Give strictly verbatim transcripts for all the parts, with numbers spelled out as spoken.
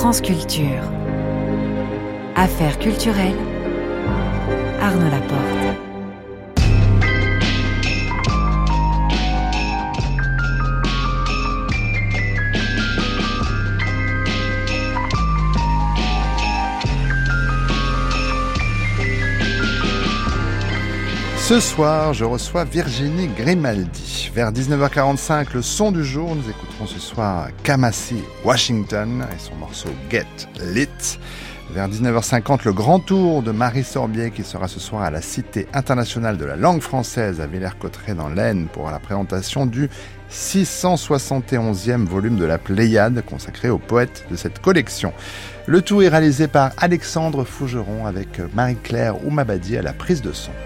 France Culture. Affaires culturelles, Arnaud Laporte. Ce soir, je reçois Virginie Grimaldi. Vers dix-neuf heures quarante-cinq, le son du jour, nous écouterons ce soir Kamasi Washington et son morceau Get Lit. Vers dix-neuf heures cinquante, le grand tour de Marie Sorbier qui sera ce soir à la Cité internationale de la langue française à Villers-Cotterêts dans l'Aisne pour la présentation du six cent soixante et onzième volume de la Pléiade consacré aux poètes de cette collection. Le tout est réalisé par Alexandre Fougeron avec Marie-Claire Oumabadi à la prise de son.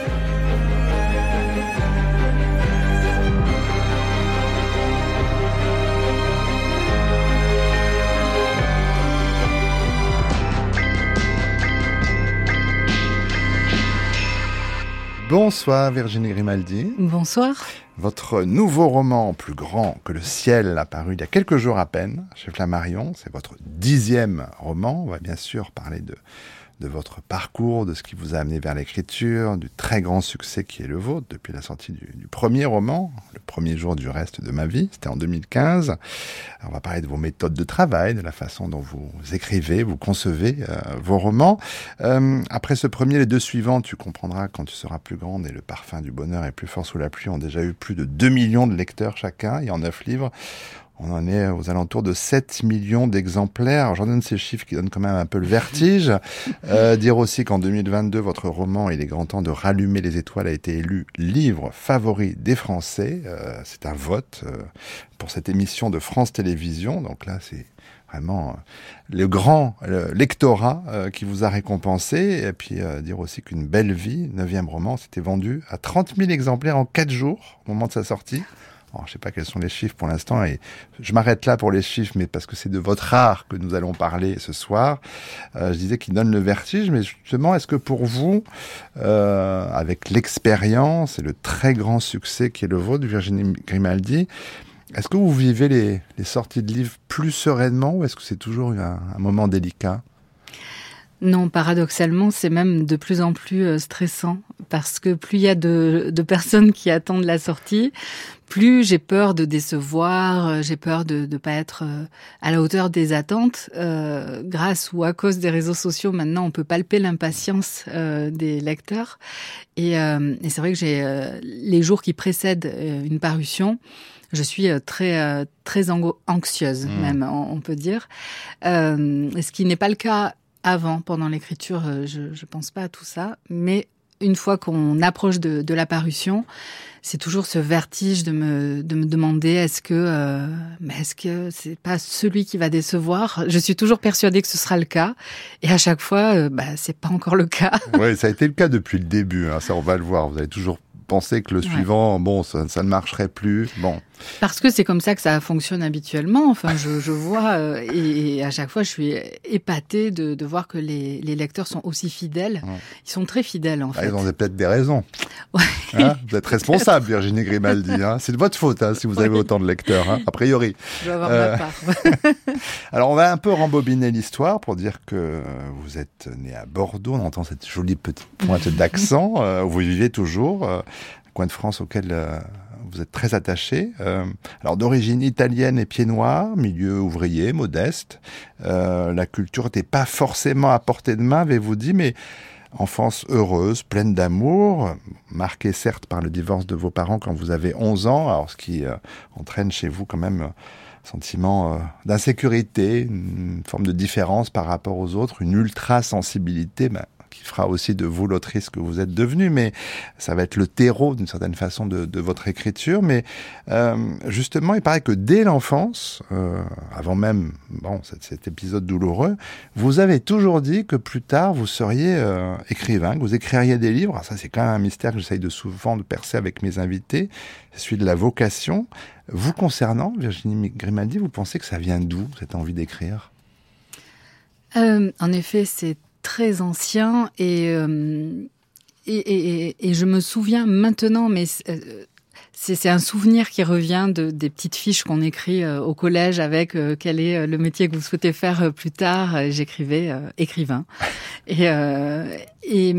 Bonsoir Virginie Grimaldi. Bonsoir. Votre nouveau roman, Plus grand que le ciel, a paru il y a quelques jours à peine chez Flammarion. C'est votre dixième roman. On va bien sûr parler de, de votre parcours, de ce qui vous a amené vers l'écriture, du très grand succès qui est le vôtre depuis la sortie du, du premier roman, Le premier jour du reste de ma vie. C'était en deux mille quinze. Alors, on va parler de vos méthodes de travail, de la façon dont vous écrivez, vous concevez euh, vos romans. Euh, après ce premier, les deux suivants, tu comprendras quand tu seras plus grande et le parfum du bonheur est plus fort sous la pluie, ont déjà eu plus de deux millions de lecteurs chacun et en neuf livres. On en est aux alentours de sept millions d'exemplaires. Alors, j'en donne ces chiffres qui donnent quand même un peu le vertige. Euh, dire aussi qu'en deux mille vingt-deux, votre roman « Il est grand temps de rallumer les étoiles » a été élu livre favori des Français. Euh, c'est un vote euh, pour cette émission de France Télévisions. Donc là, c'est vraiment euh, le grand euh, lectorat euh, qui vous a récompensé. Et puis euh, dire aussi qu'Une belle vie, neuvième roman, s'était vendu à trente mille exemplaires en quatre jours au moment de sa sortie. Alors, je ne sais pas quels sont les chiffres pour l'instant et je m'arrête là pour les chiffres, mais parce que c'est de votre art que nous allons parler ce soir. Euh, je disais qu'il donne le vertige, mais justement, est-ce que pour vous, euh, avec l'expérience et le très grand succès qui est le vôtre, Virginie Grimaldi, est-ce que vous vivez les, les sorties de livres plus sereinement ou est-ce que c'est toujours un, un moment délicat ? Non, paradoxalement, c'est même de plus en plus stressant parce que plus il y a de, de personnes qui attendent la sortie, plus j'ai peur de décevoir, j'ai peur de ne pas être à la hauteur des attentes. Euh, grâce ou à cause des réseaux sociaux, maintenant, on peut palper l'impatience euh, des lecteurs. Et, euh, et c'est vrai que j'ai euh, les jours qui précèdent euh, une parution, je suis très très anxieuse, mmh. même, on, on peut dire. Euh, ce qui n'est pas le cas avant, pendant l'écriture, je ne pense pas à tout ça. Mais une fois qu'on approche de, de la parution, c'est toujours ce vertige de me, de me demander est-ce que, euh, mais est-ce que c'est pas celui qui va décevoir ? Je suis toujours persuadée que ce sera le cas. Et à chaque fois, euh, bah, c'est pas encore le cas. Oui, ça a été le cas depuis le début. Hein, ça, on va le voir. Vous avez toujours pensé que le suivant, ouais. bon, ça, ça ne marcherait plus. Bon. Parce que c'est comme ça que ça fonctionne habituellement. Enfin, je, je vois, euh, et, et à chaque fois, je suis épatée de, de voir que les, les lecteurs sont aussi fidèles. Ouais. Ils sont très fidèles, en ah, fait. Ils ont peut-être des raisons. Ouais. Hein, vous êtes responsable, Virginie Grimaldi. Hein. C'est de votre faute hein, si vous avez ouais. autant de lecteurs, hein, a priori. Je dois avoir euh... ma part. Alors, on va un peu rembobiner l'histoire pour dire que vous êtes né à Bordeaux. On entend cette jolie petite pointe d'accent. Euh, vous vivez toujours, euh, un coin de France auquel... Euh, vous êtes très attaché. Euh, alors d'origine italienne et pied noir, milieu ouvrier, modeste. Euh, la culture n'était pas forcément à portée de main, avez-vous dit, mais enfance heureuse, pleine d'amour, marquée certes par le divorce de vos parents quand vous avez onze ans, alors ce qui euh, entraîne chez vous quand même un sentiment euh, d'insécurité, une forme de différence par rapport aux autres, une ultra-sensibilité, ben, qui fera aussi de vous l'autrice que vous êtes devenue, mais ça va être le terreau d'une certaine façon de, de votre écriture. Mais euh, justement, il paraît que dès l'enfance, euh, avant même bon, cet, cet épisode douloureux, vous avez toujours dit que plus tard, vous seriez euh, écrivain, que vous écririez des livres. Alors ça, c'est quand même un mystère que j'essaye de souvent de percer avec mes invités, c'est celui de la vocation. Vous concernant, Virginie Grimaldi, vous pensez que ça vient d'où, cette envie d'écrire ? euh, En effet, c'est très ancien et, euh, et, et, et je me souviens maintenant, mais euh, c'est, c'est un souvenir qui revient de, des petites fiches qu'on écrit euh, au collège avec euh, quel est le métier que vous souhaitez faire euh, plus tard. Et j'écrivais euh, écrivain. et euh, et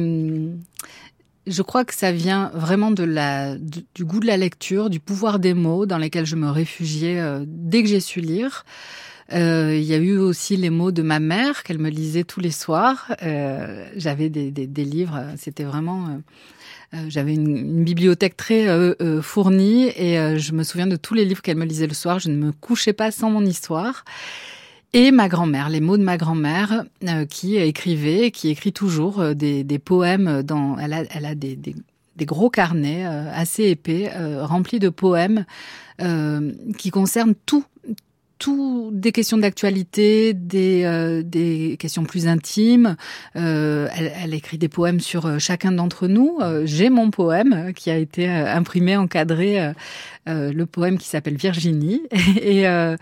je crois que ça vient vraiment de la, du, du goût de la lecture, du pouvoir des mots dans lesquels je me réfugiais euh, dès que j'ai su lire. Euh, il y a eu aussi les mots de ma mère qu'elle me lisait tous les soirs. Euh, j'avais des, des, des livres, c'était vraiment... Euh, euh, j'avais une, une bibliothèque très euh, euh, fournie et euh, je me souviens de tous les livres qu'elle me lisait le soir. Je ne me couchais pas sans mon histoire. Et ma grand-mère, les mots de ma grand-mère euh, qui écrivait, qui écrit toujours euh, des, des poèmes. Dans, elle a, elle a des, des, des gros carnets euh, assez épais, euh, remplis de poèmes euh, qui concernent tout. Tout, des questions d'actualité, des, euh, des questions plus intimes. Euh, elle, elle écrit des poèmes sur euh, chacun d'entre nous. Euh, j'ai mon poème qui a été euh, imprimé, encadré, euh, euh, le poème qui s'appelle Virginie. Et, euh,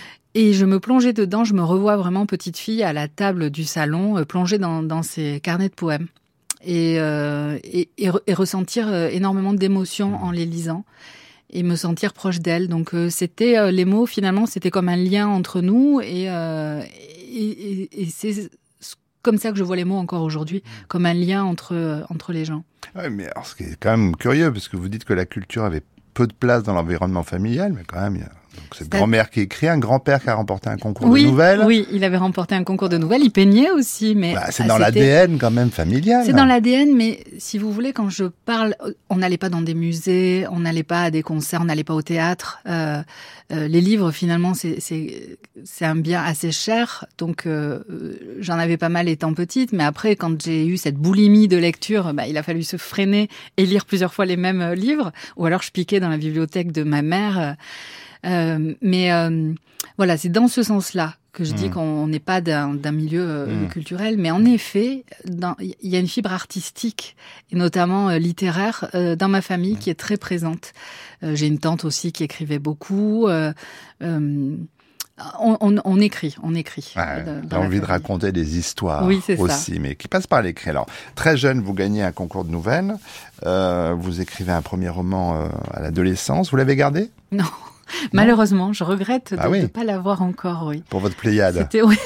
et je me plongeais dedans, je me revois vraiment petite fille à la table du salon, euh, plongée dans, dans ces carnets de poèmes. Et, euh, et, et, et ressentir euh, énormément d'émotions en les lisant. Et me sentir proche d'elle. Donc euh, c'était euh, les mots finalement, c'était comme un lien entre nous et, euh, et, et, et c'est comme ça que je vois les mots encore aujourd'hui, comme un lien entre euh, entre les gens. Ouais, mais alors, ce qui est quand même curieux, parce que vous dites que la culture avait peu de place dans l'environnement familial, mais quand même, il y a donc cette grand-mère qui écrit, un grand-père qui a remporté un concours oui, de nouvelles. Oui, il avait remporté un concours de nouvelles. Il peignait aussi, mais bah, c'est ah, dans l'A D N quand même familial. C'est dans l'A D N, mais si vous voulez, quand je parle, on n'allait pas dans des musées, on n'allait pas à des concerts, on n'allait pas au théâtre. Euh, euh, les livres, finalement, c'est c'est c'est un bien assez cher, donc euh, j'en avais pas mal étant petite. Mais après, quand j'ai eu cette boulimie de lecture, bah, il a fallu se freiner et lire plusieurs fois les mêmes livres, ou alors je piquais dans la bibliothèque de ma mère. Euh, mais euh, voilà, c'est dans ce sens-là que je mmh. dis qu'on n'est pas d'un, d'un milieu euh, mmh. culturel. Mais en effet, il y a une fibre artistique, et notamment euh, littéraire, euh, dans ma famille mmh. qui est très présente. Euh, j'ai une tante aussi qui écrivait beaucoup. Euh, euh, on, on, on écrit, on écrit. Ouais, on a envie de raconter des histoires oui, c'est aussi, ça. Mais qui passent par l'écrit. Alors, très jeune, vous gagnez un concours de nouvelles. Euh, vous écrivez un premier roman euh, à l'adolescence. Vous l'avez gardé ? Non. Malheureusement, je regrette de ne ah oui. pas l'avoir encore, oui. Pour votre Pléiade. C'était, oui.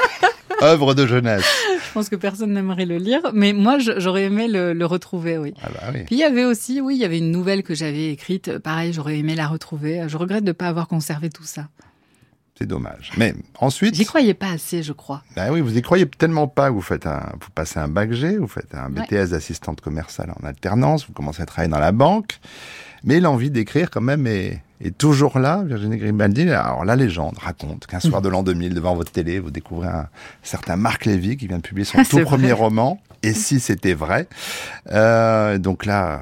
Œuvre de jeunesse. Je pense que personne n'aimerait le lire, mais moi, j'aurais aimé le, le retrouver, oui. Ah bah oui. Puis il y avait aussi, oui, il y avait une nouvelle que j'avais écrite. Pareil, j'aurais aimé la retrouver. Je regrette de ne pas avoir conservé tout ça. C'est dommage. Mais ensuite... J'y croyais pas assez, je crois. Ben oui, vous y croyez tellement pas. Vous faites un, vous passez un bac G, vous faites un B T S ouais. d'assistante commerciale en alternance, vous commencez à travailler dans la banque. Mais l'envie d'écrire, quand même, est, est toujours là. Virginie Grimaldi, alors la légende raconte qu'un soir de l'an deux mille, devant votre télé, vous découvrez un certain Marc Lévy qui vient de publier son tout premier vrai. roman. Et si c'était vrai. Euh, donc là,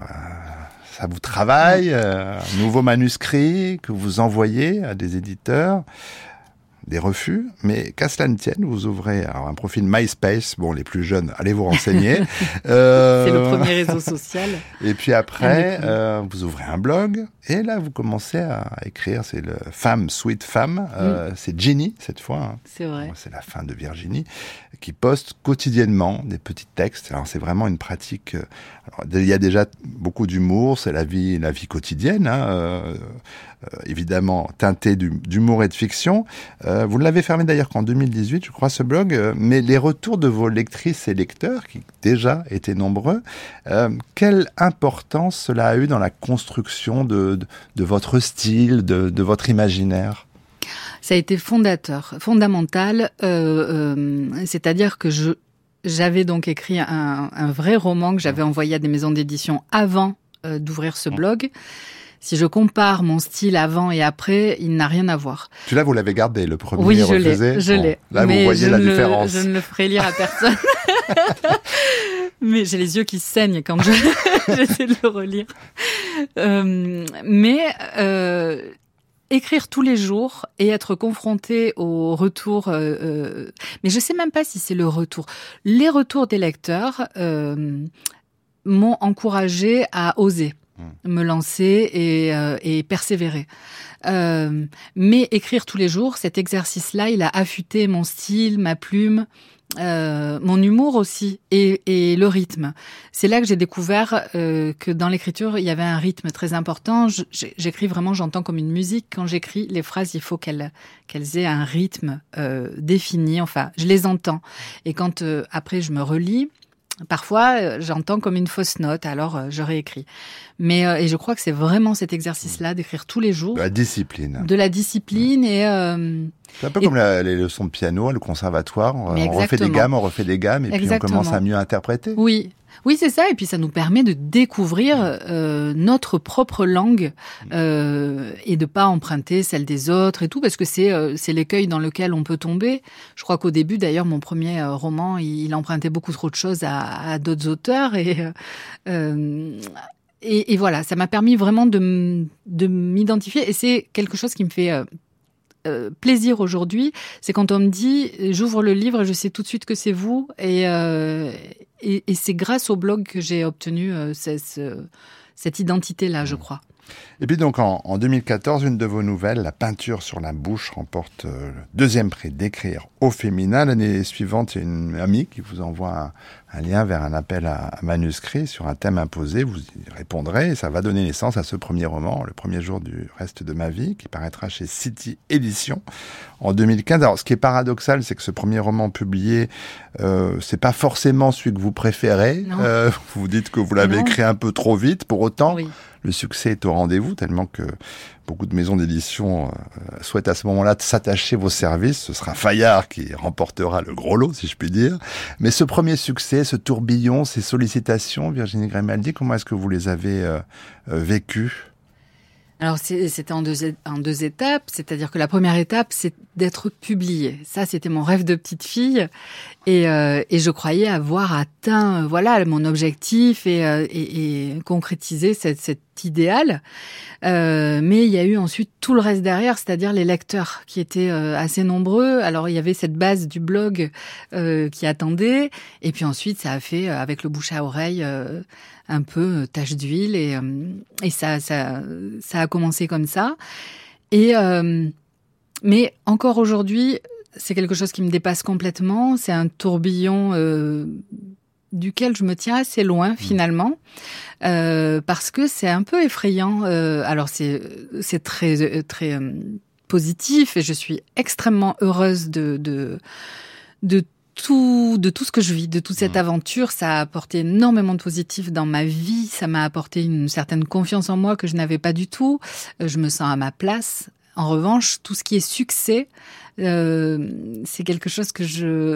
ça vous travaille, euh, un nouveau manuscrit que vous envoyez à des éditeurs. Des refus, mais qu'à cela ne tienne, vous ouvrez alors un profil MySpace. Bon, les plus jeunes, allez vous renseigner. euh... C'est le premier réseau social. Et puis après, euh, vous ouvrez un blog, et là, vous commencez à écrire. C'est le Femme, Sweet Femme. Euh, mm. C'est Ginny, cette fois. Hein. C'est vrai. C'est la fin de Virginie, qui poste quotidiennement des petits textes. Alors, c'est vraiment une pratique... Alors, il y a déjà beaucoup d'humour, c'est la vie, la vie quotidienne, hein, euh, euh, évidemment teintée d'humour et de fiction. Euh, vous l'avez fermé d'ailleurs qu'en deux mille dix-huit, je crois, ce blog, euh, mais les retours de vos lectrices et lecteurs, qui déjà étaient nombreux, euh, quelle importance cela a eu dans la construction de, de, de votre style, de, de votre imaginaire ? Ça a été fondateur, fondamental, euh, euh, c'est-à-dire que je... J'avais donc écrit un, un vrai roman que j'avais envoyé à des maisons d'édition avant euh, d'ouvrir ce blog. Si je compare mon style avant et après, il n'a rien à voir. Celui-là, vous l'avez gardé, le premier oui, je refusé. l'ai, je bon, l'ai. Là, mais vous voyez je la ne différence. Le, je ne le ferai lire à personne. Mais j'ai les yeux qui saignent quand je, j'essaie de le relire. Euh, mais... Euh, Écrire tous les jours et être confronté au retour, euh, euh, mais je sais même pas si c'est le retour. Les retours des lecteurs euh, m'ont encouragé à oser. mmh. me lancer et, euh, et persévérer. Euh, mais écrire tous les jours, cet exercice-là, il a affûté mon style, ma plume, euh, mon humour aussi et, et le rythme. C'est là que j'ai découvert euh, que dans l'écriture, il y avait un rythme très important. Je, j'écris vraiment, j'entends comme une musique. Quand j'écris, les phrases, il faut qu'elles, qu'elles aient un rythme euh, défini. Enfin, je les entends. Et quand euh, après je me relis, parfois, euh, j'entends comme une fausse note, alors euh, je réécris. Mais euh, et je crois que c'est vraiment cet exercice-là d'écrire tous les jours. De la discipline. De la discipline ouais. et... Euh, c'est un peu et... comme la, les leçons de piano, le conservatoire. On, on refait des gammes, on refait des gammes, et exactement. Puis on commence à mieux interpréter. Oui. Oui, c'est ça. Et puis, ça nous permet de découvrir euh, notre propre langue euh, et de pas emprunter celle des autres et tout, parce que c'est euh, c'est l'écueil dans lequel on peut tomber. Je crois qu'au début, d'ailleurs, mon premier euh, roman, il, il empruntait beaucoup trop de choses à, à d'autres auteurs et, euh, et et voilà, ça m'a permis vraiment de de m'identifier. Et c'est quelque chose qui me fait euh, Euh, plaisir aujourd'hui, c'est quand on me dit j'ouvre le livre et je sais tout de suite que c'est vous et, euh, et, et c'est grâce au blog que j'ai obtenu euh, ce, ce, cette identité-là, je crois. Et puis donc en, en deux mille quatorze, une de vos nouvelles, La peinture sur la bouche, remporte euh, le deuxième prix d'écrire au féminin. L'année suivante, il y a une amie qui vous envoie un, un lien vers un appel à, à manuscrit sur un thème imposé. Vous y répondrez et ça va donner naissance à ce premier roman, Le premier jour du reste de ma vie, qui paraîtra chez City Éditions en deux mille quinze. Alors ce qui est paradoxal, c'est que ce premier roman publié, euh, c'est pas forcément celui que vous préférez. Euh, vous vous dites que vous l'avez non. écrit un peu trop vite. Pour autant, oui. le succès est au rendez-vous, tellement que beaucoup de maisons d'édition euh, souhaitent à ce moment-là de s'attacher vos services. Ce sera Fayard qui remportera le gros lot, si je puis dire. Mais ce premier succès, ce tourbillon, ces sollicitations, Virginie Grimaldi, comment est-ce que vous les avez euh, euh, vécues ? Alors c'était en deux, en deux étapes, c'est-à-dire que la première étape, c'est d'être publiée. Ça, c'était mon rêve de petite fille, et, euh, et je croyais avoir atteint, voilà, mon objectif et, euh, et, et concrétisé cette, cet idéal. Euh, mais il y a eu ensuite tout le reste derrière, c'est-à-dire les lecteurs qui étaient euh, assez nombreux. Alors il y avait cette base du blog euh, qui attendait, et puis ensuite ça a fait euh, avec le bouche à oreille. Euh, un peu tache d'huile et, et ça, ça, ça a commencé comme ça. Et, euh, mais encore aujourd'hui, c'est quelque chose qui me dépasse complètement. C'est un tourbillon euh, duquel je me tiens assez loin finalement, euh, parce que c'est un peu effrayant. Euh, alors c'est, c'est très, très euh, positif et je suis extrêmement heureuse de, de, de Tout, de tout ce que je vis, de toute cette aventure. Ça a apporté énormément de positif dans ma vie. Ça m'a apporté une certaine confiance en moi que je n'avais pas du tout. Je me sens à ma place. En revanche, tout ce qui est succès, euh, c'est quelque chose que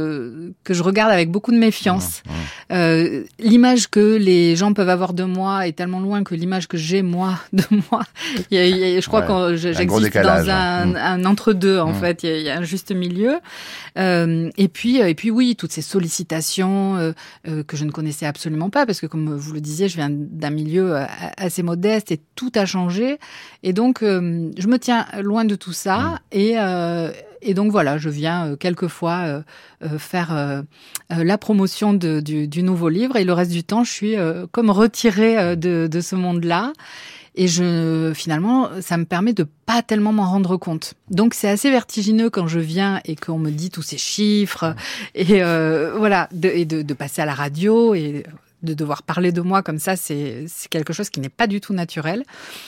je que je regarde avec beaucoup de méfiance. Mmh, mmh. Euh, l'image que les gens peuvent avoir de moi est tellement loin que l'image que j'ai moi de moi. Il y a, il y a, je crois ouais, que j'existe dans un, mmh. un entre-deux en mmh. fait. Il y, a, il y a un juste milieu. Euh, et puis et puis oui, toutes ces sollicitations euh, euh, que je ne connaissais absolument pas parce que comme vous le disiez, je viens d'un milieu assez modeste et tout a changé. Et donc euh, je me tiens loin de tout ça mmh. et euh, Et donc voilà, je viens euh, quelquefois euh, euh, faire euh, euh, la promotion de, du, du nouveau livre et le reste du temps, je suis euh, comme retirée euh, de, de ce monde-là. Et je, finalement, ça me permet de pas tellement m'en rendre compte. Donc c'est assez vertigineux quand je viens et qu'on me dit tous ces chiffres et euh, voilà, de, et de, de passer à la radio et de devoir parler de moi comme ça, c'est, c'est quelque chose qui n'est pas du tout naturel.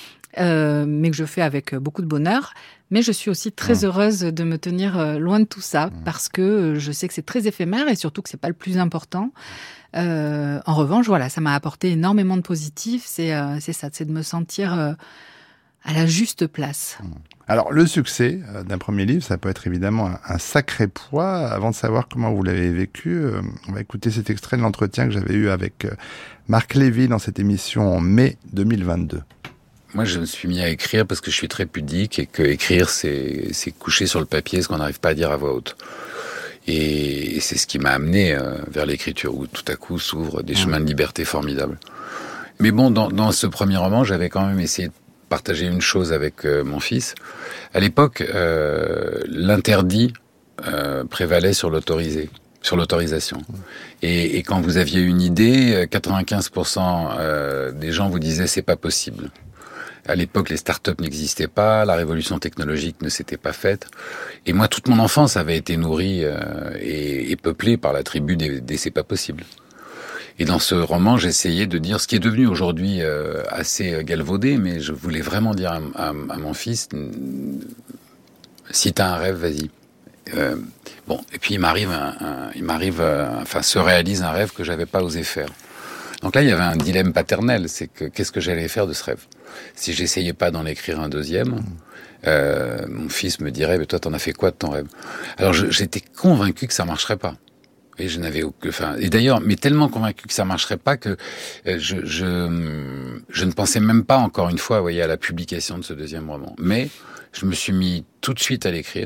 Euh, mais que je fais avec beaucoup de bonheur. Mais je suis aussi très mmh. heureuse de me tenir loin de tout ça, mmh. parce que je sais que c'est très éphémère et surtout que c'est pas le plus important. Euh, en revanche, voilà, ça m'a apporté énormément de positif. C'est, euh, c'est ça, c'est de me sentir euh, à la juste place. Mmh. Alors, le succès euh, d'un premier livre, ça peut être évidemment un, un sacré poids. Avant de savoir comment vous l'avez vécu, euh, on va écouter cet extrait de l'entretien que j'avais eu avec euh, Marc Lévy dans cette émission en mai deux mille vingt-deux. Moi, je me suis mis à écrire parce que je suis très pudique et que écrire, c'est, c'est coucher sur le papier ce qu'on n'arrive pas à dire à voix haute. Et c'est ce qui m'a amené euh, vers l'écriture, où tout à coup s'ouvrent des chemins de liberté formidables. Mais bon, dans, dans ce premier roman, j'avais quand même essayé de partager une chose avec euh, mon fils. À l'époque, euh, l'interdit euh, prévalait sur l'autorisé. sur l'autorisation. Mmh. Et, et quand vous aviez une idée, quatre-vingt-quinze pour cent euh, des gens vous disaient c'est pas possible. À l'époque, les startups n'existaient pas, la révolution technologique ne s'était pas faite. Et moi, toute mon enfance avait été nourrie euh, et, et peuplée par la tribu des, des c'est pas possible. Et dans ce roman, j'essayais de dire ce qui est devenu aujourd'hui euh, assez galvaudé, mais je voulais vraiment dire à, à, à mon fils, si t'as un rêve, vas-y. Euh, bon, et puis il m'arrive, un, un, il m'arrive, euh, enfin, se réalise un rêve que j'avais pas osé faire. Donc là, il y avait un dilemme paternel, c'est que qu'est-ce que j'allais faire de ce rêve ? Si j'essayais pas d'en écrire un deuxième, euh, mon fils me dirait, mais toi, t'en as fait quoi de ton rêve ? Alors je, j'étais convaincu que ça marcherait pas. Et je n'avais aucun, enfin, et d'ailleurs, mais tellement convaincu que ça marcherait pas que euh, je, je, je ne pensais même pas encore une fois, vous voyez, à la publication de ce deuxième roman. Mais je me suis mis tout de suite à l'écrire.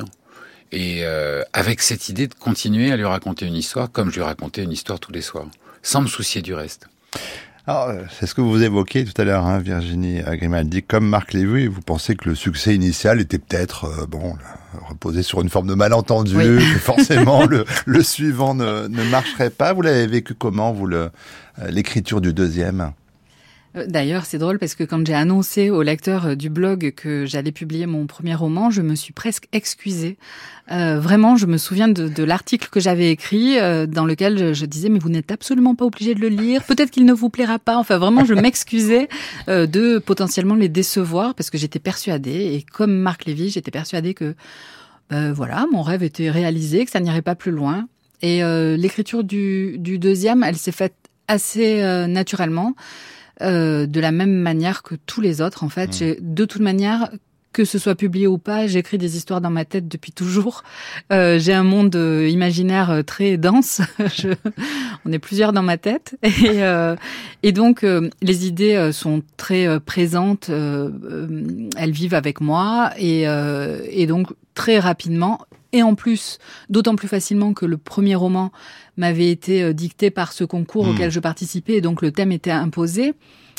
Et euh, avec cette idée de continuer à lui raconter une histoire comme je lui racontais une histoire tous les soirs, sans me soucier du reste. Alors, c'est ce que vous évoquiez tout à l'heure, hein, Virginie Grimaldi. Comme Marc Lévy, vous pensez que le succès initial était peut-être, euh, bon, reposé sur une forme de malentendu, oui. que forcément le, le suivant ne, ne marcherait pas. Vous l'avez vécu comment, vous, le, l'écriture du deuxième ? D'ailleurs, c'est drôle parce que quand j'ai annoncé au lecteur du blog que j'allais publier mon premier roman, je me suis presque excusée. Euh, vraiment, je me souviens de, de l'article que j'avais écrit euh, dans lequel je, je disais « mais vous n'êtes absolument pas obligé de le lire, peut-être qu'il ne vous plaira pas ». Enfin, vraiment, je m'excusais euh, de potentiellement les décevoir parce que j'étais persuadée, et comme Marc Lévy, j'étais persuadée que ben, voilà, mon rêve était réalisé, que ça n'irait pas plus loin. Et euh, l'écriture du, du deuxième, elle s'est faite assez euh, naturellement. Euh, de la même manière que tous les autres, en fait. Mmh. J'ai, de toute manière, que ce soit publié ou pas, j'écris des histoires dans ma tête depuis toujours. Euh, j'ai un monde euh, imaginaire très dense. Je, on est plusieurs dans ma tête. Et, euh, et donc, euh, les idées euh, sont très euh, présentes. Euh, euh, elles vivent avec moi. Et, euh, et donc, très rapidement... Et en plus, d'autant plus facilement que le premier roman m'avait été dicté par ce concours mmh. auquel je participais, et donc le thème était imposé.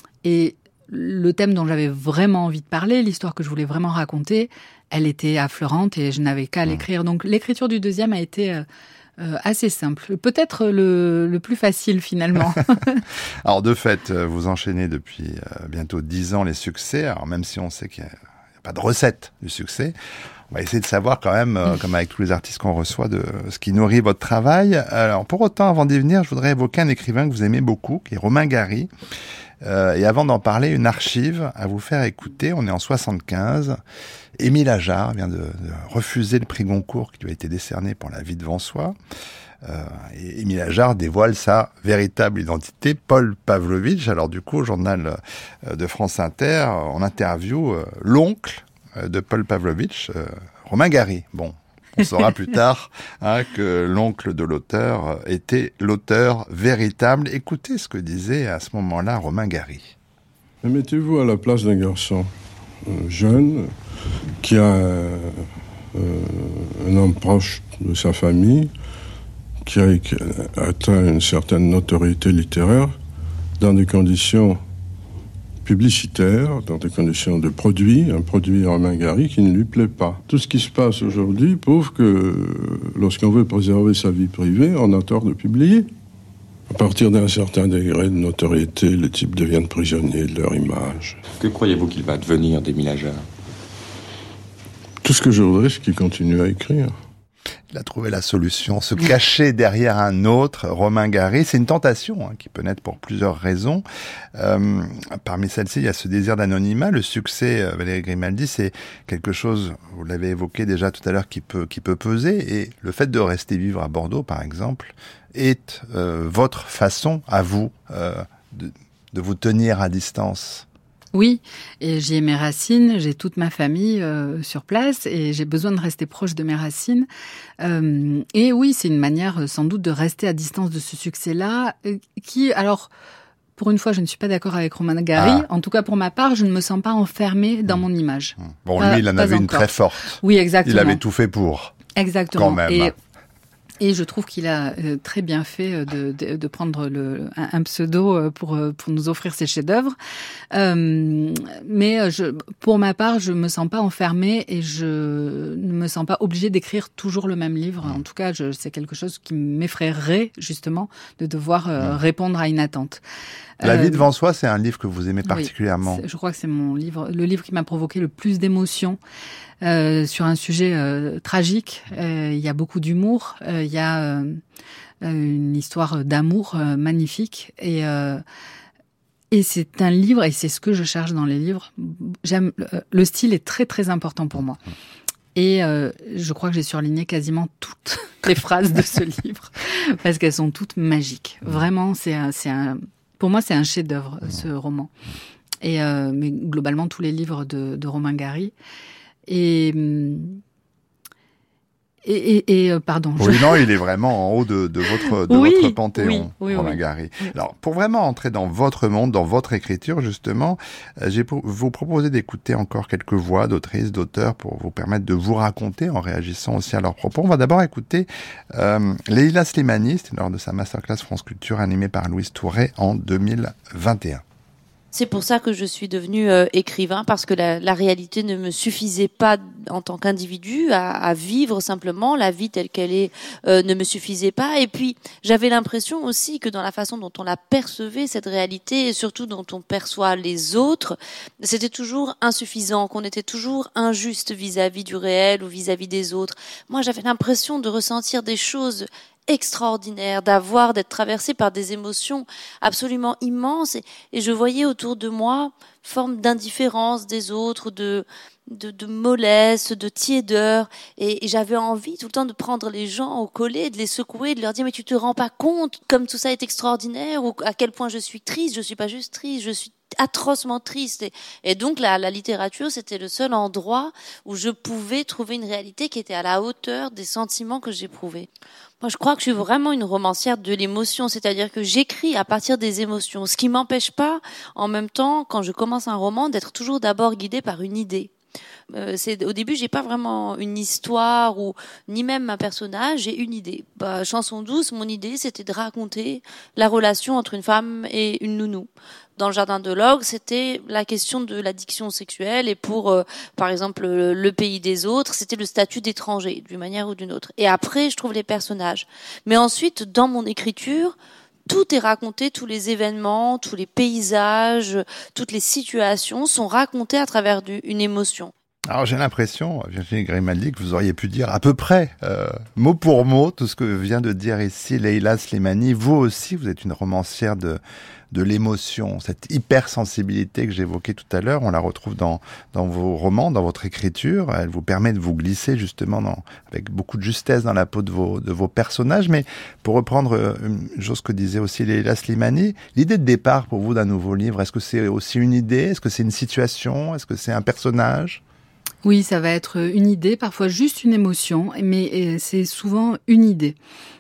Et le thème dont j'avais vraiment envie de parler, l'histoire que je voulais vraiment raconter, elle était affleurante et je n'avais qu'à mmh. l'écrire. Donc l'écriture du deuxième a été euh, euh, assez simple. Peut-être le, le plus facile finalement. Alors de fait, vous enchaînez depuis euh, bientôt dix ans les succès. Alors même si on sait qu'il n'y a, a pas de recette du succès, on va essayer de savoir quand même, euh, comme avec tous les artistes qu'on reçoit, de ce qui nourrit votre travail. Alors, pour autant, avant d'y venir, je voudrais évoquer un écrivain que vous aimez beaucoup, qui est Romain Gary. Euh, et avant d'en parler, une archive à vous faire écouter. On est en soixante-quinze. Émile Ajar vient de, de refuser le prix Goncourt qui lui a été décerné pour La vie devant soi. Euh, et Émile Ajar dévoile sa véritable identité, Paul Pavlovitch. Alors du coup, au journal de France Inter, on interview euh, l'oncle de Paul Pavlovitch, euh, Romain Gary. Bon, on saura plus tard hein, que l'oncle de l'auteur était l'auteur véritable. Écoutez ce que disait à ce moment-là Romain Gary. Mettez-vous à la place d'un garçon euh, jeune qui a euh, un homme proche de sa famille, qui a atteint une certaine notoriété littéraire dans des conditions publicitaire, dans des conditions de produit, un produit Romain Gary qui ne lui plaît pas. Tout ce qui se passe aujourd'hui prouve que lorsqu'on veut préserver sa vie privée, on a tort de publier. À partir d'un certain degré de notoriété, les types deviennent prisonniers de leur image. Que croyez-vous qu'il va devenir d'Émile Ajar ? Tout ce que je voudrais, c'est qu'il continue à écrire. Il a trouvé la solution, se cacher derrière un autre, Romain Gary. C'est une tentation hein, qui peut naître pour plusieurs raisons. Euh, parmi celles-ci, il y a ce désir d'anonymat. Le succès, euh, Valérie Grimaldi, c'est quelque chose, vous l'avez évoqué déjà tout à l'heure, qui peut, qui peut peser. Et le fait de rester vivre à Bordeaux, par exemple, est euh, votre façon, à vous, euh, de, de vous tenir à distance. Oui, et j'y ai mes racines, j'ai toute ma famille euh, sur place et j'ai besoin de rester proche de mes racines. Euh, et oui, c'est une manière sans doute de rester à distance de ce succès-là euh, qui, alors, pour une fois, je ne suis pas d'accord avec Romain Gary. Ah. En tout cas, pour ma part, je ne me sens pas enfermée dans mmh. mon image. Bon, pas, lui, il en avait une très forte. Oui, exactement. Il avait tout fait pour. Exactement. Quand même. Et Et je trouve qu'il a très bien fait de, de, de prendre le, un, un pseudo pour, pour nous offrir ses chefs-d'œuvre. Euh, mais je, pour ma part, je me sens pas enfermée et je ne me sens pas obligée d'écrire toujours le même livre. En tout cas, je, c'est quelque chose qui m'effraierait justement de devoir euh, répondre à une attente. La vie euh, devant soi, c'est un livre que vous aimez particulièrement. Oui, je crois que c'est mon livre, le livre qui m'a provoqué le plus d'émotions. Euh, sur un sujet euh, tragique. Euh, il y a beaucoup d'humour, euh, il y a euh, une histoire d'amour euh, magnifique et euh, et c'est un livre et c'est ce que je cherche dans les livres. J'aime le style est très très important pour moi. Et euh, je crois que j'ai surligné quasiment toutes les phrases de ce livre parce qu'elles sont toutes magiques. Vraiment, c'est un, c'est un pour moi c'est un chef-d'œuvre ce roman. Et euh, mais globalement tous les livres de, de Romain Gary. Et, et, et, et pardon. Oui, je... non, il est vraiment en haut de, de votre, de oui, votre panthéon, oui, oui, Romain oui. Gary. Alors, pour vraiment entrer dans votre monde, dans votre écriture, justement, euh, j'ai pour vous proposer d'écouter encore quelques voix d'autrices, d'auteurs, pour vous permettre de vous raconter en réagissant aussi à leurs propos. On va d'abord écouter euh, Leïla Slimani, c'était lors de sa masterclass France Culture animée par Louise Touré en deux mille vingt et un. C'est pour ça que je suis devenue euh, écrivain, parce que la, la réalité ne me suffisait pas en tant qu'individu à, à vivre simplement. La vie telle qu'elle est euh, ne me suffisait pas. Et puis, j'avais l'impression aussi que dans la façon dont on la percevait, cette réalité, et surtout dont on perçoit les autres, c'était toujours insuffisant, qu'on était toujours injuste vis-à-vis du réel ou vis-à-vis des autres. Moi, j'avais l'impression de ressentir des choses extraordinaire, d'avoir, d'être traversée par des émotions absolument immenses, et, et je voyais autour de moi forme d'indifférence des autres, de, de, de mollesse, de tiédeur, et, et j'avais envie tout le temps de prendre les gens au collet, de les secouer, de leur dire mais tu te rends pas compte comme tout ça est extraordinaire, ou à quel point je suis triste. Je suis pas juste triste, je suis atrocement triste, et, et donc la, la littérature, c'était le seul endroit où je pouvais trouver une réalité qui était à la hauteur des sentiments que j'éprouvais. Moi, je crois que je suis vraiment une romancière de l'émotion, c'est-à-dire que j'écris à partir des émotions, ce qui m'empêche pas, en même temps, quand je commence un roman, d'être toujours d'abord guidée par une idée. Euh, c'est, au début, j'ai pas vraiment une histoire ou ni même un personnage, j'ai une idée. Bah, Chanson douce, mon idée, c'était de raconter la relation entre une femme et une nounou. Dans Le Jardin de l'Ogre, c'était la question de l'addiction sexuelle, et pour, euh, par exemple, le, le pays des autres, c'était le statut d'étranger, d'une manière ou d'une autre. Et après, je trouve les personnages. Mais ensuite, dans mon écriture, tout est raconté, tous les événements, tous les paysages, toutes les situations sont racontés à travers du, une émotion. Alors j'ai l'impression, Virginie Grimaldi, que vous auriez pu dire à peu près, euh, mot pour mot, tout ce que vient de dire ici Leïla Slimani. Vous aussi, vous êtes une romancière de de l'émotion, cette hypersensibilité que j'évoquais tout à l'heure, on la retrouve dans dans vos romans, dans votre écriture. Elle vous permet de vous glisser justement dans, avec beaucoup de justesse dans la peau de vos de vos personnages. Mais pour reprendre une chose que disait aussi Leïla Slimani, l'idée de départ pour vous d'un nouveau livre, est-ce que c'est aussi une idée, est-ce que c'est une situation, est-ce que c'est un personnage ? Oui, ça va être une idée, parfois juste une émotion, mais c'est souvent une idée.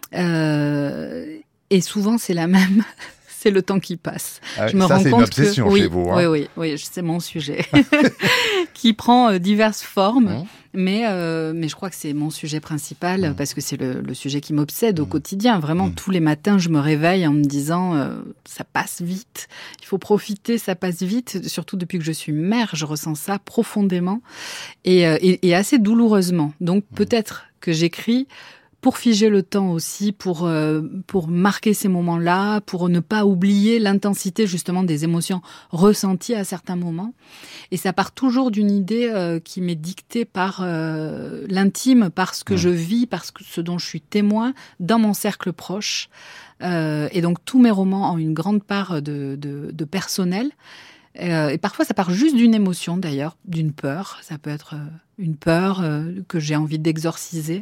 Euh, et souvent, c'est la même. C'est le temps qui passe. Ah, je me ça, rends c'est compte une obsession que, chez oui, vous. Hein. Oui, oui, oui, c'est mon sujet. Qui prend euh, diverses formes, mmh. mais, euh, mais je crois que c'est mon sujet principal, mmh. parce que c'est le, le sujet qui m'obsède mmh. au quotidien. Vraiment, mmh. tous les matins, je me réveille en me disant euh, ça passe vite, il faut profiter, ça passe vite. Surtout depuis que je suis mère, je ressens ça profondément et, euh, et, et assez douloureusement. Donc mmh. peut-être que j'écris pour figer le temps aussi, pour euh, pour marquer ces moments-là, pour ne pas oublier l'intensité justement des émotions ressenties à certains moments. Et ça part toujours d'une idée euh, qui m'est dictée par euh, l'intime, par ce que mmh. je vis, par ce, que, ce dont je suis témoin dans mon cercle proche. Euh, et donc tous mes romans ont une grande part de, de, de personnel. Euh, et parfois ça part juste d'une émotion d'ailleurs, d'une peur. Ça peut être une peur euh, que j'ai envie d'exorciser.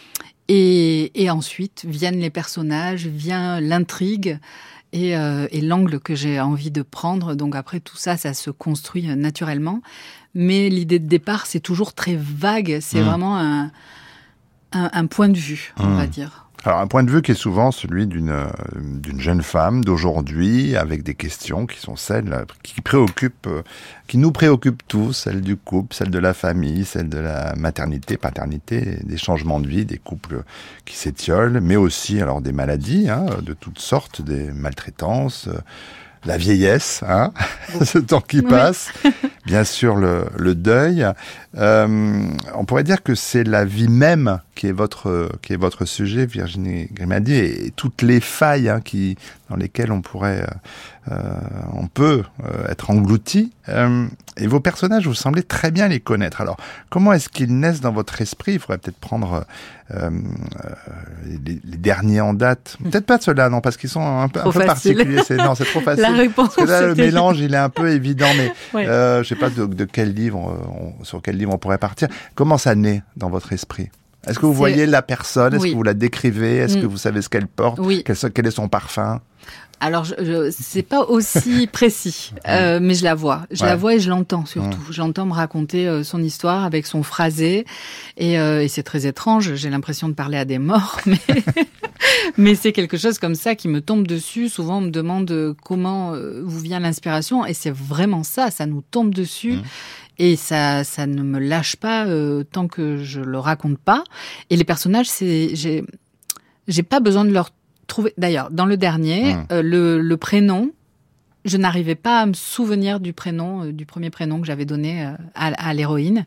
Et, et ensuite viennent les personnages, vient l'intrigue et, euh, et l'angle que j'ai envie de prendre. Donc après tout ça, ça se construit naturellement. Mais l'idée de départ, c'est toujours très vague. C'est mmh. vraiment un, un, un point de vue, on mmh. va dire. Alors, un point de vue qui est souvent celui d'une, euh, d'une jeune femme d'aujourd'hui, avec des questions qui sont celles qui préoccupent, euh, qui nous préoccupent tous, celles du couple, celles de la famille, celles de la maternité, paternité, des changements de vie, des couples qui s'étiolent, mais aussi, alors, des maladies, hein, de toutes sortes, des maltraitances, euh, la vieillesse, hein, ce temps qui passe, oui. Bien sûr le, le deuil. Euh, on pourrait dire que c'est la vie même qui est votre qui est votre sujet, Virginie Grimaldi, et, et toutes les failles hein, qui dans lesquelles on pourrait, euh, on peut euh, être englouti. Euh, et vos personnages, vous semblez très bien les connaître. Alors, comment est-ce qu'ils naissent dans votre esprit ? Il faudrait peut-être prendre euh, les, les derniers en date. Peut-être pas ceux-là, non, parce qu'ils sont un peu, un peu particuliers. C'est, non, c'est trop facile. La réponse. Parce que là, le mélange, il est un peu évident, mais ouais. euh, je sais pas de, de quel livre, on, sur quel livre on pourrait partir. Comment ça naît dans votre esprit ? Est-ce que vous c'est... voyez la personne ? Est-ce oui. que vous la décrivez ? Est-ce mmh. que vous savez ce qu'elle porte ? Oui. Quel, quel est son parfum ? Alors, je, je, c'est pas aussi précis, euh, mais je la vois. Je ouais. la vois et je l'entends surtout. Mmh. Je l'entends me raconter euh, son histoire avec son phrasé. Et, euh, et c'est très étrange. J'ai l'impression de parler à des morts, mais, mais c'est quelque chose comme ça qui me tombe dessus. Souvent, on me demande comment euh, vous vient l'inspiration. Et c'est vraiment ça. Ça nous tombe dessus. Mmh. Et ça, ça ne me lâche pas euh, tant que je le raconte pas. Et les personnages, c'est, j'ai, j'ai pas besoin de leur trouver. D'ailleurs, dans le dernier, mmh. euh, le, le prénom, je n'arrivais pas à me souvenir du prénom, euh, du premier prénom que j'avais donné euh, à, à l'héroïne.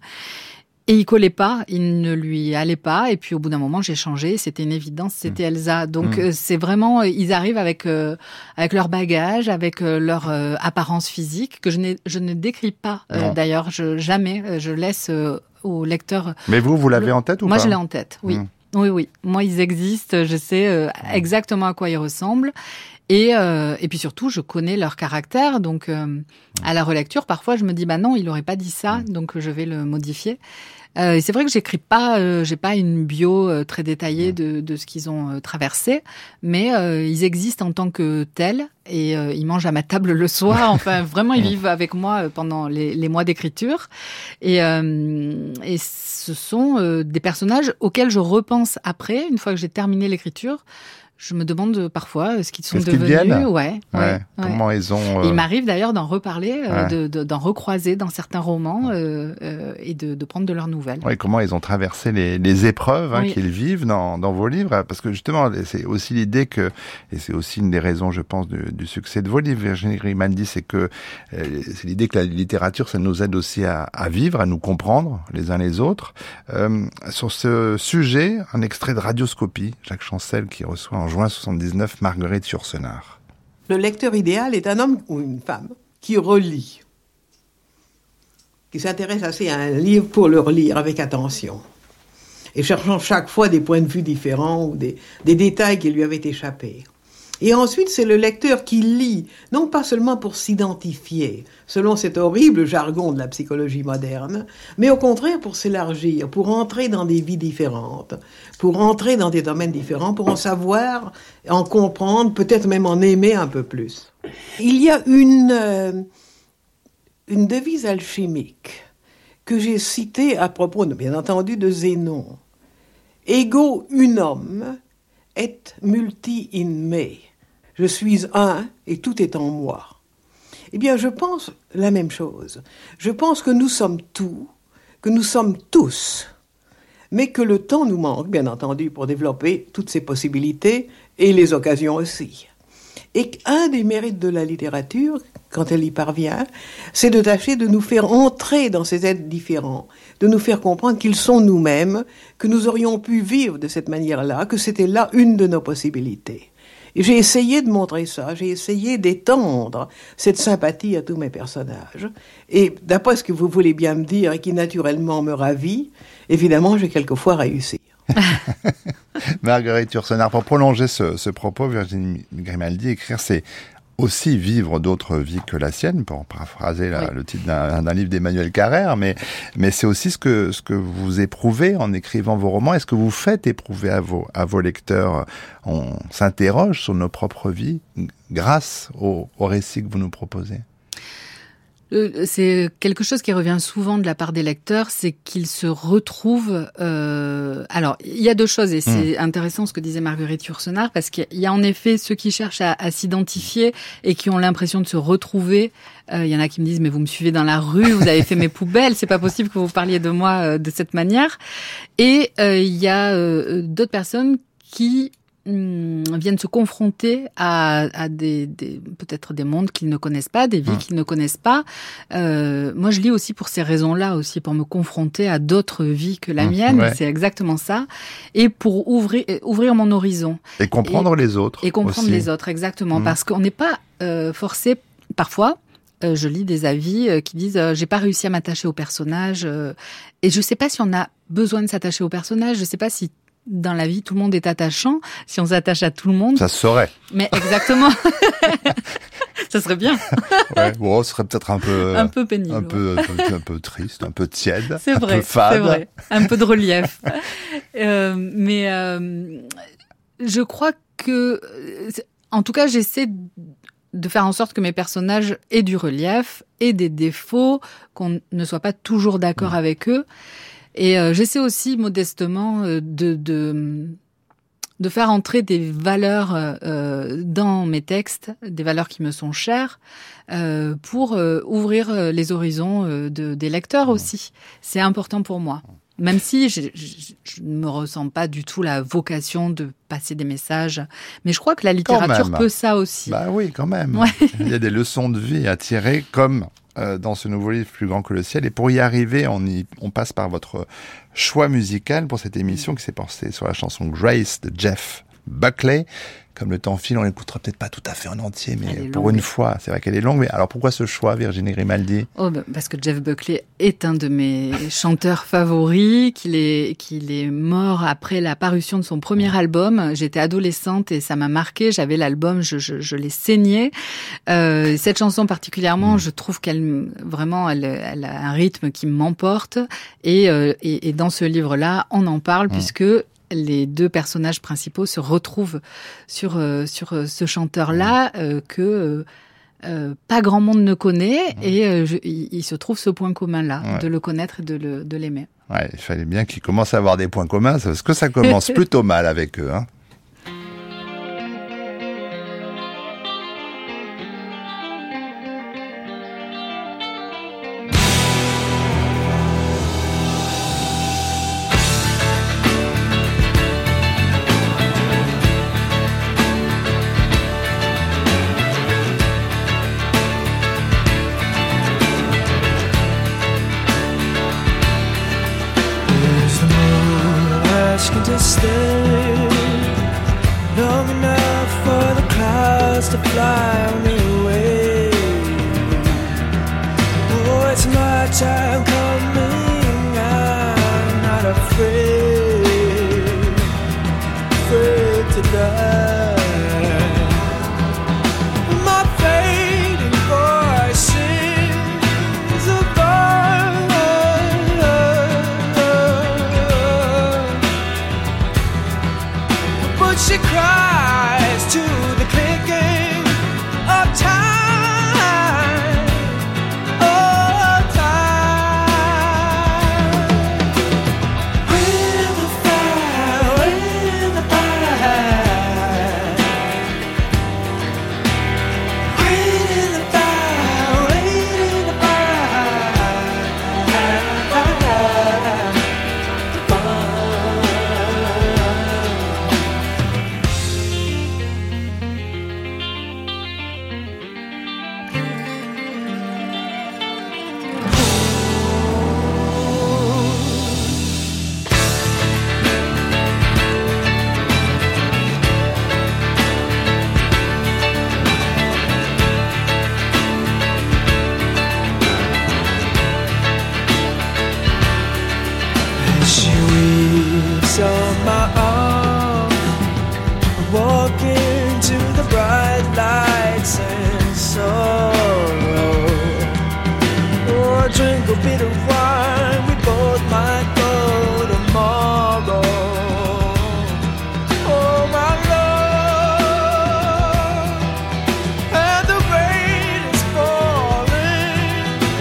Et il collait pas, il ne lui allait pas. Et puis au bout d'un moment, j'ai changé. C'était une évidence, c'était mmh. Elsa. Donc mmh. euh, c'est vraiment, euh, ils arrivent avec euh, avec leur bagage, avec euh, leur euh, apparence physique que je n'ai, je ne décris pas. Euh, d'ailleurs, je jamais, euh, je laisse euh, au lecteur. Mais vous, vous l'avez le... en tête ou Moi, pas ? Moi, je l'ai en tête. Oui, mmh. oui, oui. Moi, ils existent. Je sais euh, exactement à quoi ils ressemblent. Et, euh, et puis surtout, je connais leur caractère. Donc, euh, à la relecture, parfois, je me dis, bah non, il n'aurait pas dit ça, donc je vais le modifier. Euh, et c'est vrai que j'écris pas, euh, j'ai pas une bio euh, très détaillée de, de ce qu'ils ont euh, traversé, mais euh, ils existent en tant que tels et euh, ils mangent à ma table le soir. Enfin, vraiment, ils vivent avec moi pendant les, les mois d'écriture. Et, euh, et ce sont euh, des personnages auxquels je repense après, une fois que j'ai terminé l'écriture. Je me demande parfois ce qu'ils sont Est-ce devenus. Qu'ils ouais, ouais, ouais. Comment ouais. ils ont. Euh... Il m'arrive d'ailleurs d'en reparler, euh, ouais. de, de, d'en recroiser dans certains romans euh, euh, et de, de prendre de leurs nouvelles. Oui, comment ils ont traversé les, les épreuves hein, oui. qu'ils vivent dans, dans vos livres. Parce que justement, c'est aussi l'idée que, et c'est aussi une des raisons, je pense, du, du succès de vos livres, Virginie Grimaldi, c'est que euh, c'est l'idée que la littérature, ça nous aide aussi à, à vivre, à nous comprendre les uns les autres. Euh, sur ce sujet, un extrait de Radioscopie, Jacques Chancel qui reçoit en juin soixante-dix-neuf Marguerite Yourcenar. Le lecteur idéal est un homme ou une femme qui relit, qui s'intéresse assez à un livre pour le relire avec attention, et cherchant chaque fois des points de vue différents ou des, des détails qui lui avaient échappé. Et ensuite, c'est le lecteur qui lit, non pas seulement pour s'identifier, selon cet horrible jargon de la psychologie moderne, mais au contraire pour s'élargir, pour entrer dans des vies différentes, pour entrer dans des domaines différents, pour en savoir, en comprendre, peut-être même en aimer un peu plus. Il y a une, euh, une devise alchimique que j'ai citée à propos, bien entendu, de Zénon. « Ego unum et multi in me ». Je suis un et tout est en moi. Eh bien, je pense la même chose. Je pense que nous sommes tout, que nous sommes tous, mais que le temps nous manque, bien entendu, pour développer toutes ces possibilités et les occasions aussi. Et qu'un des mérites de la littérature, quand elle y parvient, c'est de tâcher de nous faire entrer dans ces êtres différents, de nous faire comprendre qu'ils sont nous-mêmes, que nous aurions pu vivre de cette manière-là, que c'était là une de nos possibilités. Et j'ai essayé de montrer ça, j'ai essayé d'étendre cette sympathie à tous mes personnages. Et d'après ce que vous voulez bien me dire et qui naturellement me ravit, évidemment, j'ai quelquefois réussi. Marguerite Yourcenar, pour prolonger ce, ce propos, Virginie Grimaldi, écrire, c'est aussi vivre d'autres vies que la sienne, pour paraphraser la, oui. le titre d'un, d'un livre d'Emmanuel Carrère, mais, mais c'est aussi ce que, ce que vous éprouvez en écrivant vos romans. Est-ce que vous faites éprouver à vos, à vos lecteurs? On s'interroge sur nos propres vies grâce au, au récit que vous nous proposez. Euh, c'est quelque chose qui revient souvent de la part des lecteurs, c'est qu'ils se retrouvent... Euh... Alors, il y a deux choses, et c'est mmh. intéressant ce que disait Marguerite Yourcenar, parce qu'il y a en effet ceux qui cherchent à, à s'identifier et qui ont l'impression de se retrouver. Euh, il y en a qui me disent « mais vous me suivez dans la rue, vous avez fait mes poubelles, c'est pas possible que vous parliez de moi euh, de cette manière ». Et euh, il y a euh, d'autres personnes qui... viennent se confronter à, à des, des peut-être des mondes qu'ils ne connaissent pas, des vies mmh. qu'ils ne connaissent pas. Euh, moi, je lis aussi pour ces raisons-là, aussi pour me confronter à d'autres vies que la mmh, mienne. Ouais. C'est exactement ça. Et pour ouvrir ouvrir mon horizon. Et comprendre et, les autres. Et comprendre aussi. les autres, exactement, mmh. parce qu'on n'est pas euh, forcé parfois. Euh, je lis des avis euh, qui disent euh, j'ai pas réussi à m'attacher au personnage euh, et je sais pas si on a besoin de s'attacher au personnage. Je sais pas si dans la vie, tout le monde est attachant. Si on s'attache à tout le monde... Ça se saurait. Mais exactement. Ça serait bien. Ouais, bon, ce serait peut-être un peu... Un peu pénible. Un peu, un peu, un peu triste, un peu tiède. C'est un vrai, peu fade. c'est vrai. Un peu de relief. euh, mais euh, je crois que... En tout cas, j'essaie de faire en sorte que mes personnages aient du relief et des défauts, qu'on ne soit pas toujours d'accord mmh. avec eux. Et euh, j'essaie aussi modestement euh, de, de de faire entrer des valeurs euh, dans mes textes, des valeurs qui me sont chères, euh, pour euh, ouvrir les horizons euh, de, des lecteurs aussi. C'est important pour moi. Même si je, je, je ne me ressens pas du tout la vocation de passer des messages, mais je crois que la littérature peut ça aussi. Bah oui, quand même. Ouais. Il y a des leçons de vie à tirer, comme euh, dans ce nouveau livre Plus grand que le ciel. Et pour y arriver, on, y, on passe par votre choix musical pour cette émission qui s'est portée sur la chanson Grace de Jeff Buckley. Comme le temps file, on l'écoutera peut-être pas tout à fait en entier, mais pour une fois, c'est vrai qu'elle est longue. Mais alors pourquoi ce choix, Virginie Grimaldi ? Oh, bah, parce que Jeff Buckley est un de mes chanteurs favoris, qu'il est, qu'il est mort après la parution de son premier album. J'étais adolescente et ça m'a marqué. J'avais l'album, je, je, je l'ai saigné. Euh, cette chanson particulièrement, je trouve qu'elle vraiment, elle, elle a un rythme qui m'emporte. Et, euh, et, et dans ce livre-là, on en parle mmh. puisque les deux personnages principaux se retrouvent sur euh, sur euh, ce chanteur-là euh, que euh, euh, pas grand monde ne connaît mmh. et euh, je, il, il se trouve ce point commun-là, ouais. de le connaître et de, le, de l'aimer. Ouais, il fallait bien qu'ils commencent à avoir des points communs, parce que ça commence plutôt mal avec eux, hein. To stay long enough for the clouds to fly me away. Oh, it's my time coming. I'm not afraid, afraid to die. My fading voice sings above. She cries to the clicking of time, oh time. Wait in the fire, wait in the fire. Wait in the fire, wait in the on my arm, walking to the bright lights and sorrow. Oh, drink a bit of wine, we both might go tomorrow. Oh, my love, and the rain is falling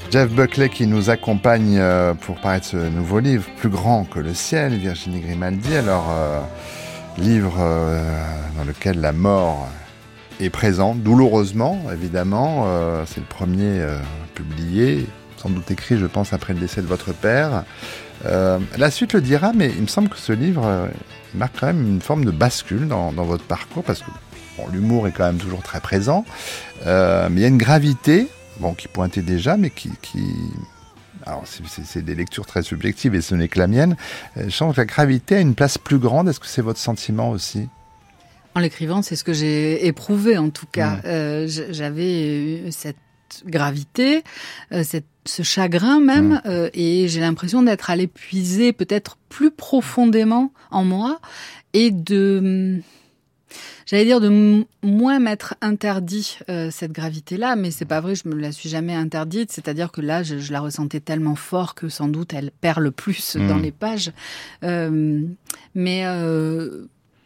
Jeff Buckley qui nous accompagne euh, pour parler de ce nouveau livre, Plus grand que le ciel, Virginie Grimaldi. Alors, euh, livre euh, dans lequel la mort est présente, douloureusement, évidemment. Euh, c'est le premier euh, publié, sans doute écrit, je pense, après le décès de votre père. Euh, la suite le dira, mais il me semble que ce livre euh, marque quand même une forme de bascule dans, dans votre parcours, parce que bon, l'humour est quand même toujours très présent, euh, mais il y a une gravité, bon, qui pointait déjà, mais qui... qui... Alors, c'est, c'est, c'est des lectures très subjectives et ce n'est que la mienne. Je sens que la gravité a une place plus grande. Est-ce que c'est votre sentiment aussi ? En l'écrivant, c'est ce que j'ai éprouvé, en tout cas. Mmh. Euh, j'avais cette gravité, euh, cette, ce chagrin même, mmh. euh, et j'ai l'impression d'être allée puiser peut-être plus profondément en moi et de... J'allais dire de m- moins m'être interdit euh, cette gravité-là, mais c'est pas vrai, je me la suis jamais interdite. C'est-à-dire que là, je, je la ressentais tellement fort que sans doute elle perd le plus mmh. dans les pages. Euh, mais euh,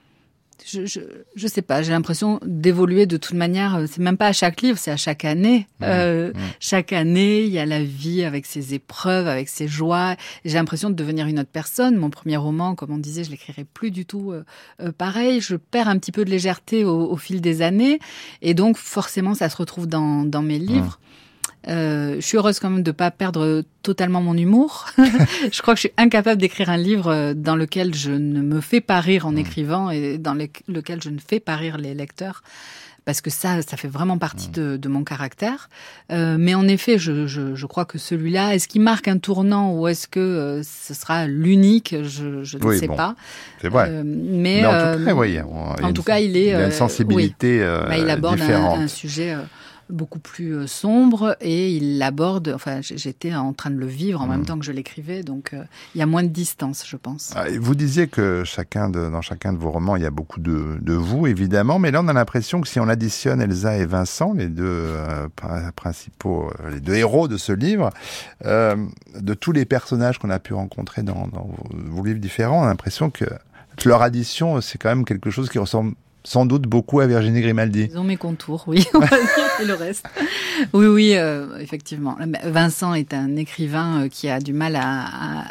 je, je, je sais pas, j'ai l'impression d'évoluer de toute manière. C'est même pas à chaque livre, c'est à chaque année. Mmh. Euh, mmh. Chaque année, il y a la vie avec ses épreuves, avec ses joies. J'ai l'impression de devenir une autre personne. Mon premier roman, comme on disait, je l'écrirai plus du tout euh, euh, pareil. Je perds un petit peu de légèreté au, au fil des années, et donc forcément, ça se retrouve dans, dans mes livres. Mmh. Euh, je suis heureuse quand même de pas perdre totalement mon humour. Je crois que je suis incapable d'écrire un livre dans lequel je ne me fais pas rire en mmh. écrivant et dans le, lequel je ne fais pas rire les lecteurs. Parce que ça, ça fait vraiment partie mmh. de, de mon caractère. Euh, mais en effet, je, je, je crois que celui-là, est-ce qu'il marque un tournant ou est-ce que euh, ce sera l'unique ? Je, je ne oui, sais bon, pas. C'est vrai. Euh, mais, mais en euh, tout cas, oui, en une, tout cas, il est. Il a une sensibilité oui. euh, bah, il aborde différente. un, un sujet. Euh, beaucoup plus euh, sombre et il l'aborde, enfin j'étais en train de le vivre en mmh. même temps que je l'écrivais, donc euh, il y a moins de distance, je pense. Ah, vous disiez que chacun de, dans chacun de vos romans, il y a beaucoup de, de vous, évidemment, mais là on a l'impression que si on additionne Elsa et Vincent, les deux euh, principaux, les deux héros de ce livre, euh, de tous les personnages qu'on a pu rencontrer dans, dans vos, vos livres différents, on a l'impression que, que leur addition, c'est quand même quelque chose qui ressemble sans doute beaucoup à Virginie Grimaldi. Ils ont mes contours, oui, on va dire, et le reste. Oui, oui, euh, effectivement. Vincent est un écrivain qui a du mal à, à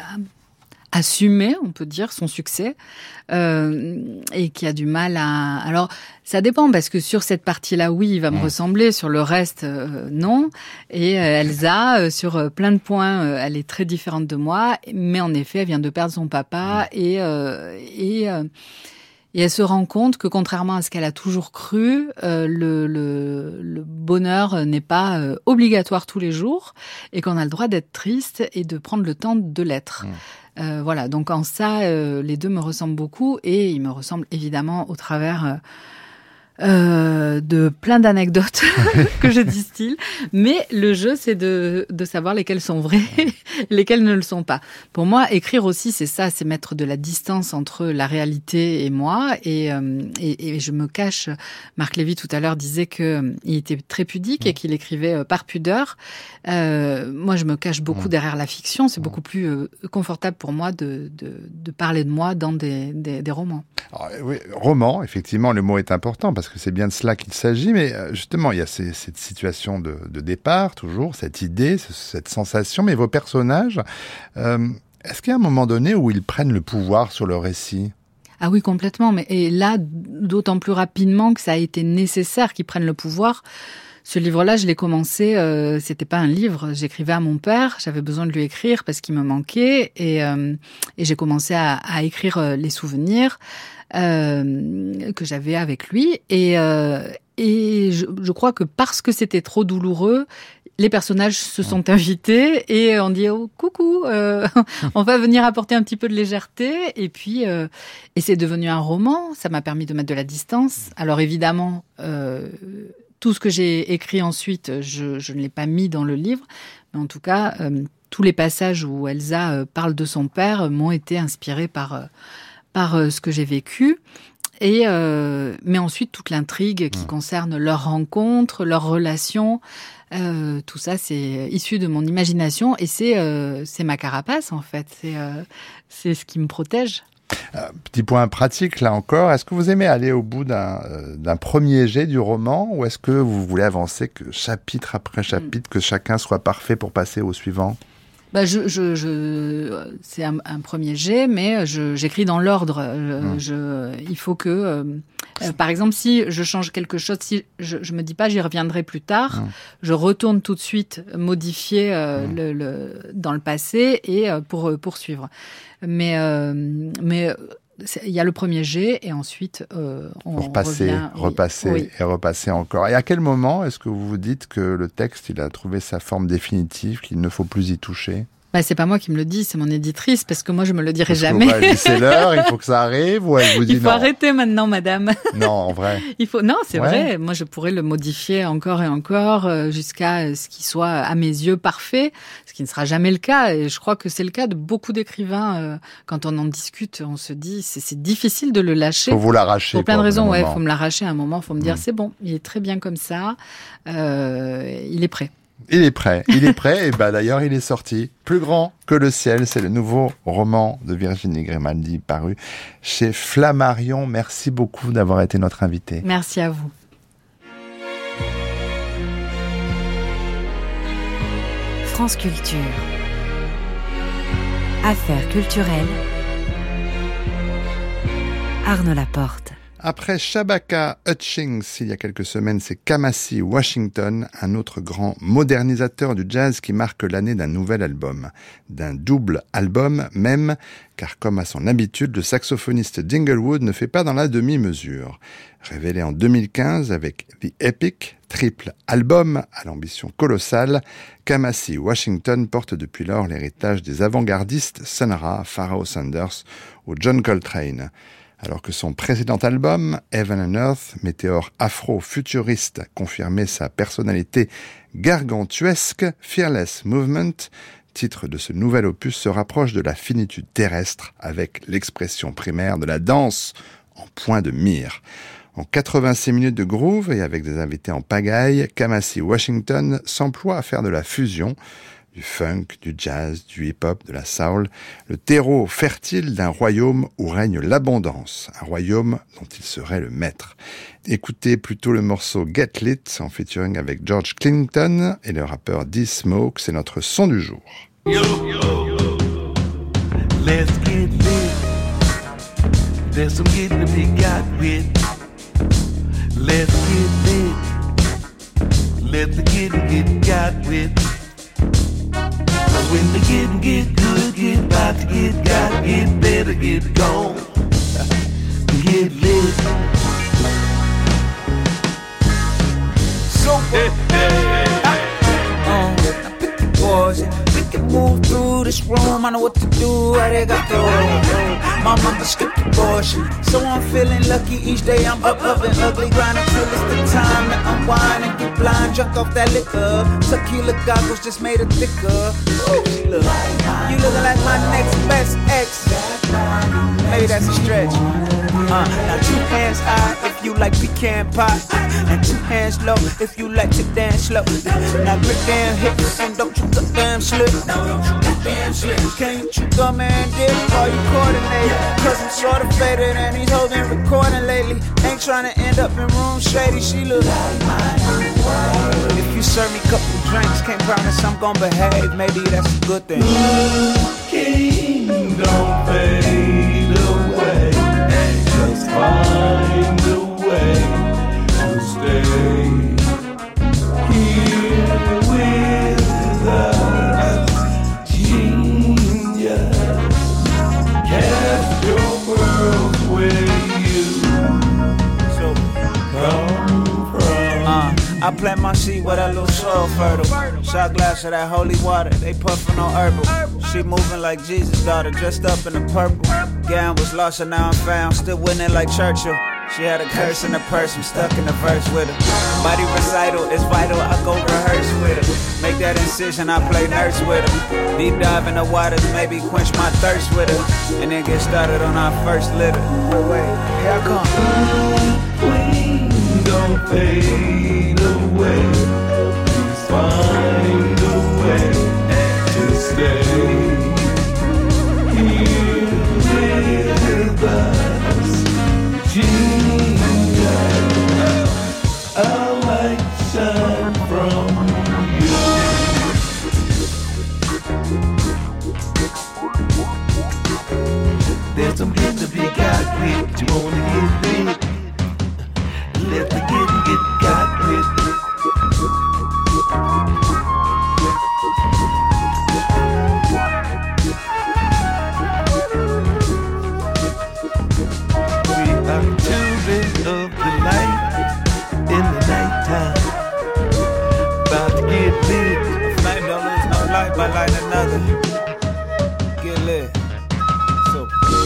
assumer, on peut dire, son succès, euh, et qui a du mal à... Alors, ça dépend, parce que sur cette partie-là, oui, il va me mmh. ressembler, sur le reste, euh, non. Et euh, Elsa, euh, sur plein de points, euh, elle est très différente de moi, mais en effet, elle vient de perdre son papa, mmh. et... Euh, et euh, Et elle se rend compte que, contrairement à ce qu'elle a toujours cru, euh, le, le, le bonheur n'est pas euh, obligatoire tous les jours et qu'on a le droit d'être triste et de prendre le temps de l'être. Mmh. Euh, voilà, donc en ça, euh, les deux me ressemblent beaucoup et ils me ressemblent évidemment au travers... Euh, Euh, de plein d'anecdotes que je distille, mais le jeu c'est de, de savoir lesquelles sont vraies, lesquelles ne le sont pas. Pour moi, écrire aussi c'est ça, c'est mettre de la distance entre la réalité et moi, et, euh, et, et je me cache. Marc Lévy tout à l'heure disait que il était très pudique et qu'il écrivait par pudeur. Euh, moi, je me cache beaucoup derrière la fiction. C'est beaucoup plus euh, confortable pour moi de, de, de parler de moi dans des, des, des romans. Alors, oui, roman, effectivement, le mot est important parce que c'est bien de cela qu'il s'agit, mais justement, il y a ces, cette situation de, de départ, toujours, cette idée, cette sensation, mais vos personnages, euh, est-ce qu'il y a un moment donné où ils prennent le pouvoir sur le récit ? Ah oui, complètement, mais et là, d'autant plus rapidement que ça a été nécessaire qu'ils prennent le pouvoir. Ce livre-là, je l'ai commencé, euh, c'était pas un livre, j'écrivais à mon père, j'avais besoin de lui écrire parce qu'il me manquait, et, euh, et j'ai commencé à, à écrire euh, les souvenirs euh, que j'avais avec lui, et, euh, et je, je crois que parce que c'était trop douloureux, les personnages se sont invités et on dit oh, coucou, euh, on va venir apporter un petit peu de légèreté, et puis euh, et c'est devenu un roman, ça m'a permis de mettre de la distance. Alors évidemment, euh, tout ce que j'ai écrit ensuite, je, je ne l'ai pas mis dans le livre, mais en tout cas, euh, tous les passages où Elsa euh, parle de son père euh, m'ont été inspirés par, euh, par euh, ce que j'ai vécu. Et euh, mais ensuite, toute l'intrigue qui mmh. concerne leur rencontre, leur relation, euh, tout ça, c'est issu de mon imagination et c'est, euh, c'est ma carapace, en fait. C'est, euh, c'est ce qui me protège. Euh, petit point pratique, là encore, est-ce que vous aimez aller au bout d'un, euh, d'un premier jet du roman, ou est-ce que vous voulez avancer que chapitre après chapitre, que chacun soit parfait pour passer au suivant ? Bah je, je, je, c'est un, un premier jet, mais je, j'écris dans l'ordre. Je, mmh. je, il faut que, euh, euh, par exemple, si je change quelque chose, si je, je me dis pas, j'y reviendrai plus tard, mmh. je retourne tout de suite modifier euh, mmh. le, le, dans le passé et euh, pour euh, poursuivre. Mais, euh, mais il y a le premier jet et ensuite euh, on repasser, revient, repasser oui. et repasser encore. Et à quel moment est-ce que vous vous dites que le texte il a trouvé sa forme définitive, qu'il ne faut plus y toucher ? Bah, c'est pas moi qui me le dis, c'est mon éditrice, parce que moi, je me le dirai parce jamais. Que, ouais, c'est l'heure, il faut que ça arrive, ou elle vous dit non. Il faut non. arrêter maintenant, madame. Non, en vrai. Il faut, non, c'est ouais. vrai. Moi, je pourrais le modifier encore et encore, euh, jusqu'à ce qu'il soit, à mes yeux, parfait, ce qui ne sera jamais le cas. Et je crois que c'est le cas de beaucoup d'écrivains. Euh, quand on en discute, on se dit, c'est, c'est difficile de le lâcher. Faut vous l'arracher. Pour plein de raisons, ouais. Faut me l'arracher à un moment, faut me dire, mmh. c'est bon, il est très bien comme ça, euh, il est prêt. Il est prêt, il est prêt, et bah d'ailleurs il est sorti. Plus grand que le ciel, c'est le nouveau roman de Virginie Grimaldi paru chez Flammarion. Merci beaucoup d'avoir été notre invité. Merci à vous. France Culture. Affaires culturelles. Arnaud Laporte. Après Shabaka Hutchings, il y a quelques semaines, c'est Kamasi Washington, un autre grand modernisateur du jazz qui marque l'année d'un nouvel album. D'un double album même, car comme à son habitude, le saxophoniste d'Inglewood ne fait pas dans la demi-mesure. Révélé en deux mille quinze avec The Epic, triple album à l'ambition colossale, Kamasi Washington porte depuis lors l'héritage des avant-gardistes Sun Ra, Pharoah Sanders ou John Coltrane. Alors que son précédent album, Heaven and Earth, météore afro-futuriste, confirmait sa personnalité gargantuesque, Fearless Movement, titre de ce nouvel opus, se rapproche de la finitude terrestre avec l'expression primaire de la danse en point de mire. En quatre-vingt-six minutes de groove et avec des invités en pagaille, Kamasi Washington s'emploie à faire de la fusion du funk, du jazz, du hip-hop, de la soul, le terreau fertile d'un royaume où règne l'abondance, un royaume dont il serait le maître. Écoutez plutôt le morceau Get Lit en featuring avec George Clinton et le rappeur D-Smoke, c'est notre son du jour. Yo, yo, yo. Let's get lit. There's some getting to be got with. Let's get lit. Let the getting get got with. When the getting get good, get about to get got, get better, get gone. Get lit. So hey, hey, hey, hey. Uh, I pick the boys and we can move through this room. I know what to do, I they got the my mama skipped the bullshit. So I'm feeling lucky each day I'm up, up and ugly, grinding till it's the time to unwind and get blind, drunk off that liquor. Tequila goggles just made it thicker. Ooh, look, you looking like my next best ex. Maybe that's a stretch. Uh, now two hands high if you like pecan pie, and two hands low if you like to dance slow. Now grip damn hips and don't you go damn slip. No, don't you go damn slip. Can't you come and dip while you coordinate? Cause I'm sorta faded and these hoes been recording lately. Ain't tryna end up in room shady. She look like my new world. If you serve me a couple drinks, can't promise I'm gon' behave. Maybe that's a good thing. Looking don't fade away. Just find a way to stay here with us. Genius, cast your world where you so come from. Uh, I plant my seed where that little soil fertile. Shot glass of that holy water, they puffin' on herbal. She moving like Jesus' daughter, dressed up in the purple. Gown was lost and now I'm found, still winning like Churchill. She had a curse in her purse, I'm stuck in the verse with her. Body recital is vital, I go rehearse with her. Make that incision, I play nurse with her. Deep dive in the waters, maybe quench my thirst with her. And then get started on our first litter. Wait, wait, here I come. Queen, don't fade away. Please find a way to stay here with a light shine from you. There's some hit to be got with. You wanna get lit? Let the getting get got with. We are children of the light in the nighttime. About to get lit. A flame don't lose no light by lighting another. Get lit. So.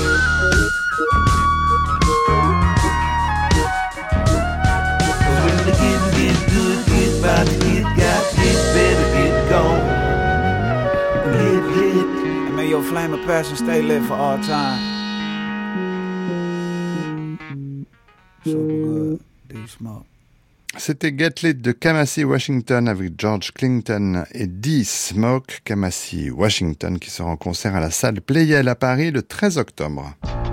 When the getting get good, get about to get got, get better, get gone. Get lit. And may your flame of passion stay lit for all time. Super good. Do smoke. C'était Get Lit de Kamasi Washington avec George Clinton et D. Smoke. Kamasi Washington qui sera en concert à la salle Pleyel à Paris le treize octobre.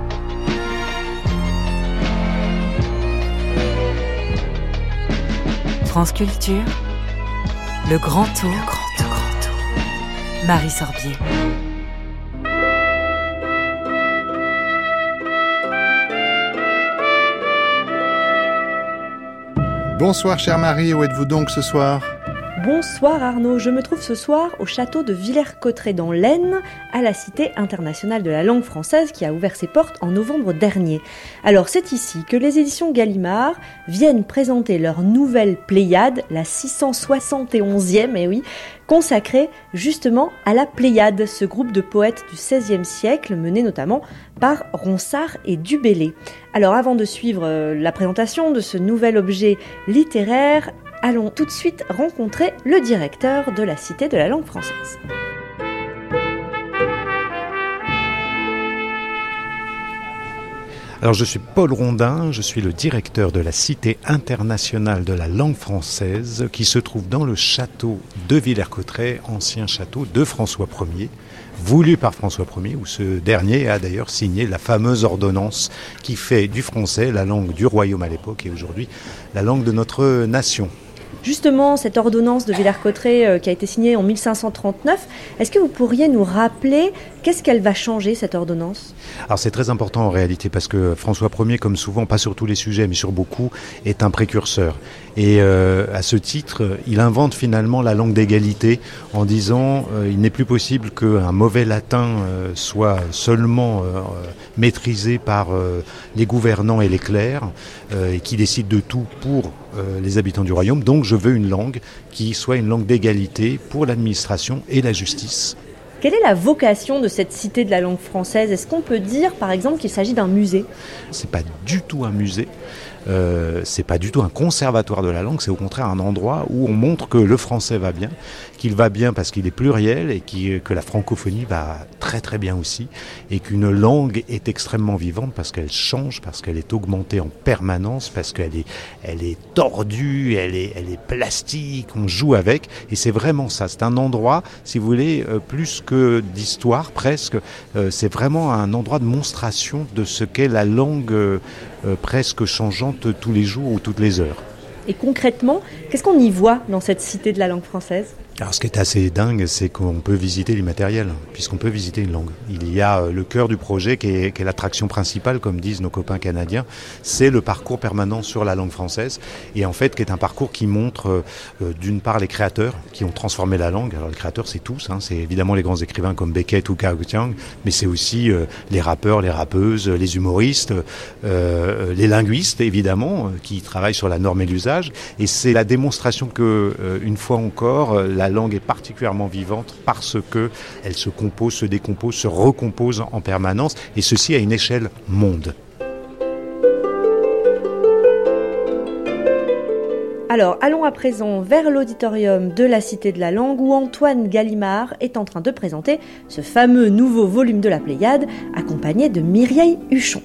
France Culture, le grand tour, le grand tour, grand tour. Marie Sorbier. Bonsoir chère Marie, où êtes-vous donc ce soir ? Bonsoir Arnaud, je me trouve ce soir au château de Villers-Cotterêts dans l'Aisne, à la Cité internationale de la langue française qui a ouvert ses portes en novembre dernier. Alors c'est ici que les éditions Gallimard viennent présenter leur nouvelle Pléiade, la six cent soixante et onzième, eh oui, consacrée justement à la Pléiade, ce groupe de poètes du seizième siècle mené notamment par Ronsard et Du Bellay. Alors avant de suivre la présentation de ce nouvel objet littéraire, allons tout de suite rencontrer le directeur de la Cité de la langue française. Alors je suis Paul Rondin, je suis le directeur de la Cité internationale de la langue française qui se trouve dans le château de Villers-Cotterêts, ancien château de François Ier, voulu par François Ier, où ce dernier a d'ailleurs signé la fameuse ordonnance qui fait du français la langue du royaume à l'époque et aujourd'hui la langue de notre nation. Justement, cette ordonnance de Villers-Cotterêts euh, qui a été signée en mille cinq cent trente-neuf, est-ce que vous pourriez nous rappeler qu'est-ce qu'elle va changer, cette ordonnance ? Alors c'est très important en réalité parce que François Ier, comme souvent, pas sur tous les sujets mais sur beaucoup, est un précurseur. Et euh, à ce titre, il invente finalement la langue d'égalité en disant euh, il n'est plus possible qu'un mauvais latin euh, soit seulement euh, maîtrisé par euh, les gouvernants et les clercs euh, et qui décident de tout pour euh, les habitants du royaume. Donc je veux une langue qui soit une langue d'égalité pour l'administration et la justice. Quelle est la vocation de cette Cité de la langue française ? Est-ce qu'on peut dire, par exemple, qu'il s'agit d'un musée ? C'est pas du tout un musée. Euh, c'est pas du tout un conservatoire de la langue, c'est au contraire un endroit où on montre que le français va bien, qu'il va bien parce qu'il est pluriel et qui, que la francophonie va très très bien aussi et qu'une langue est extrêmement vivante parce qu'elle change, parce qu'elle est augmentée en permanence, parce qu'elle est, elle est tordue, elle est, elle est plastique, on joue avec et c'est vraiment ça, c'est un endroit, si vous voulez, euh, plus que d'histoire presque, euh, c'est vraiment un endroit de monstration de ce qu'est la langue euh, euh, presque changeante tous les jours ou toutes les heures. Et concrètement, qu'est-ce qu'on y voit dans cette Cité de la langue française ? Alors ce qui est assez dingue, c'est qu'on peut visiter l'immatériel, puisqu'on peut visiter une langue. Il y a le cœur du projet qui est, qui est l'attraction principale, comme disent nos copains canadiens, c'est le parcours permanent sur la langue française, et en fait qui est un parcours qui montre euh, d'une part les créateurs qui ont transformé la langue. Alors les créateurs c'est tous, hein, c'est évidemment les grands écrivains comme Beckett ou Cao Chiang, mais c'est aussi euh, les rappeurs, les rappeuses, les humoristes, euh, les linguistes évidemment, euh, qui travaillent sur la norme et l'usage, et c'est la démonstration que, euh, une fois encore, euh, la langue est particulièrement vivante parce que elle se compose, se décompose, se recompose en permanence, et ceci à une échelle monde. Alors, allons à présent vers l'auditorium de la Cité de la Langue où Antoine Gallimard est en train de présenter ce fameux nouveau volume de la Pléiade, accompagné de Mireille Huchon.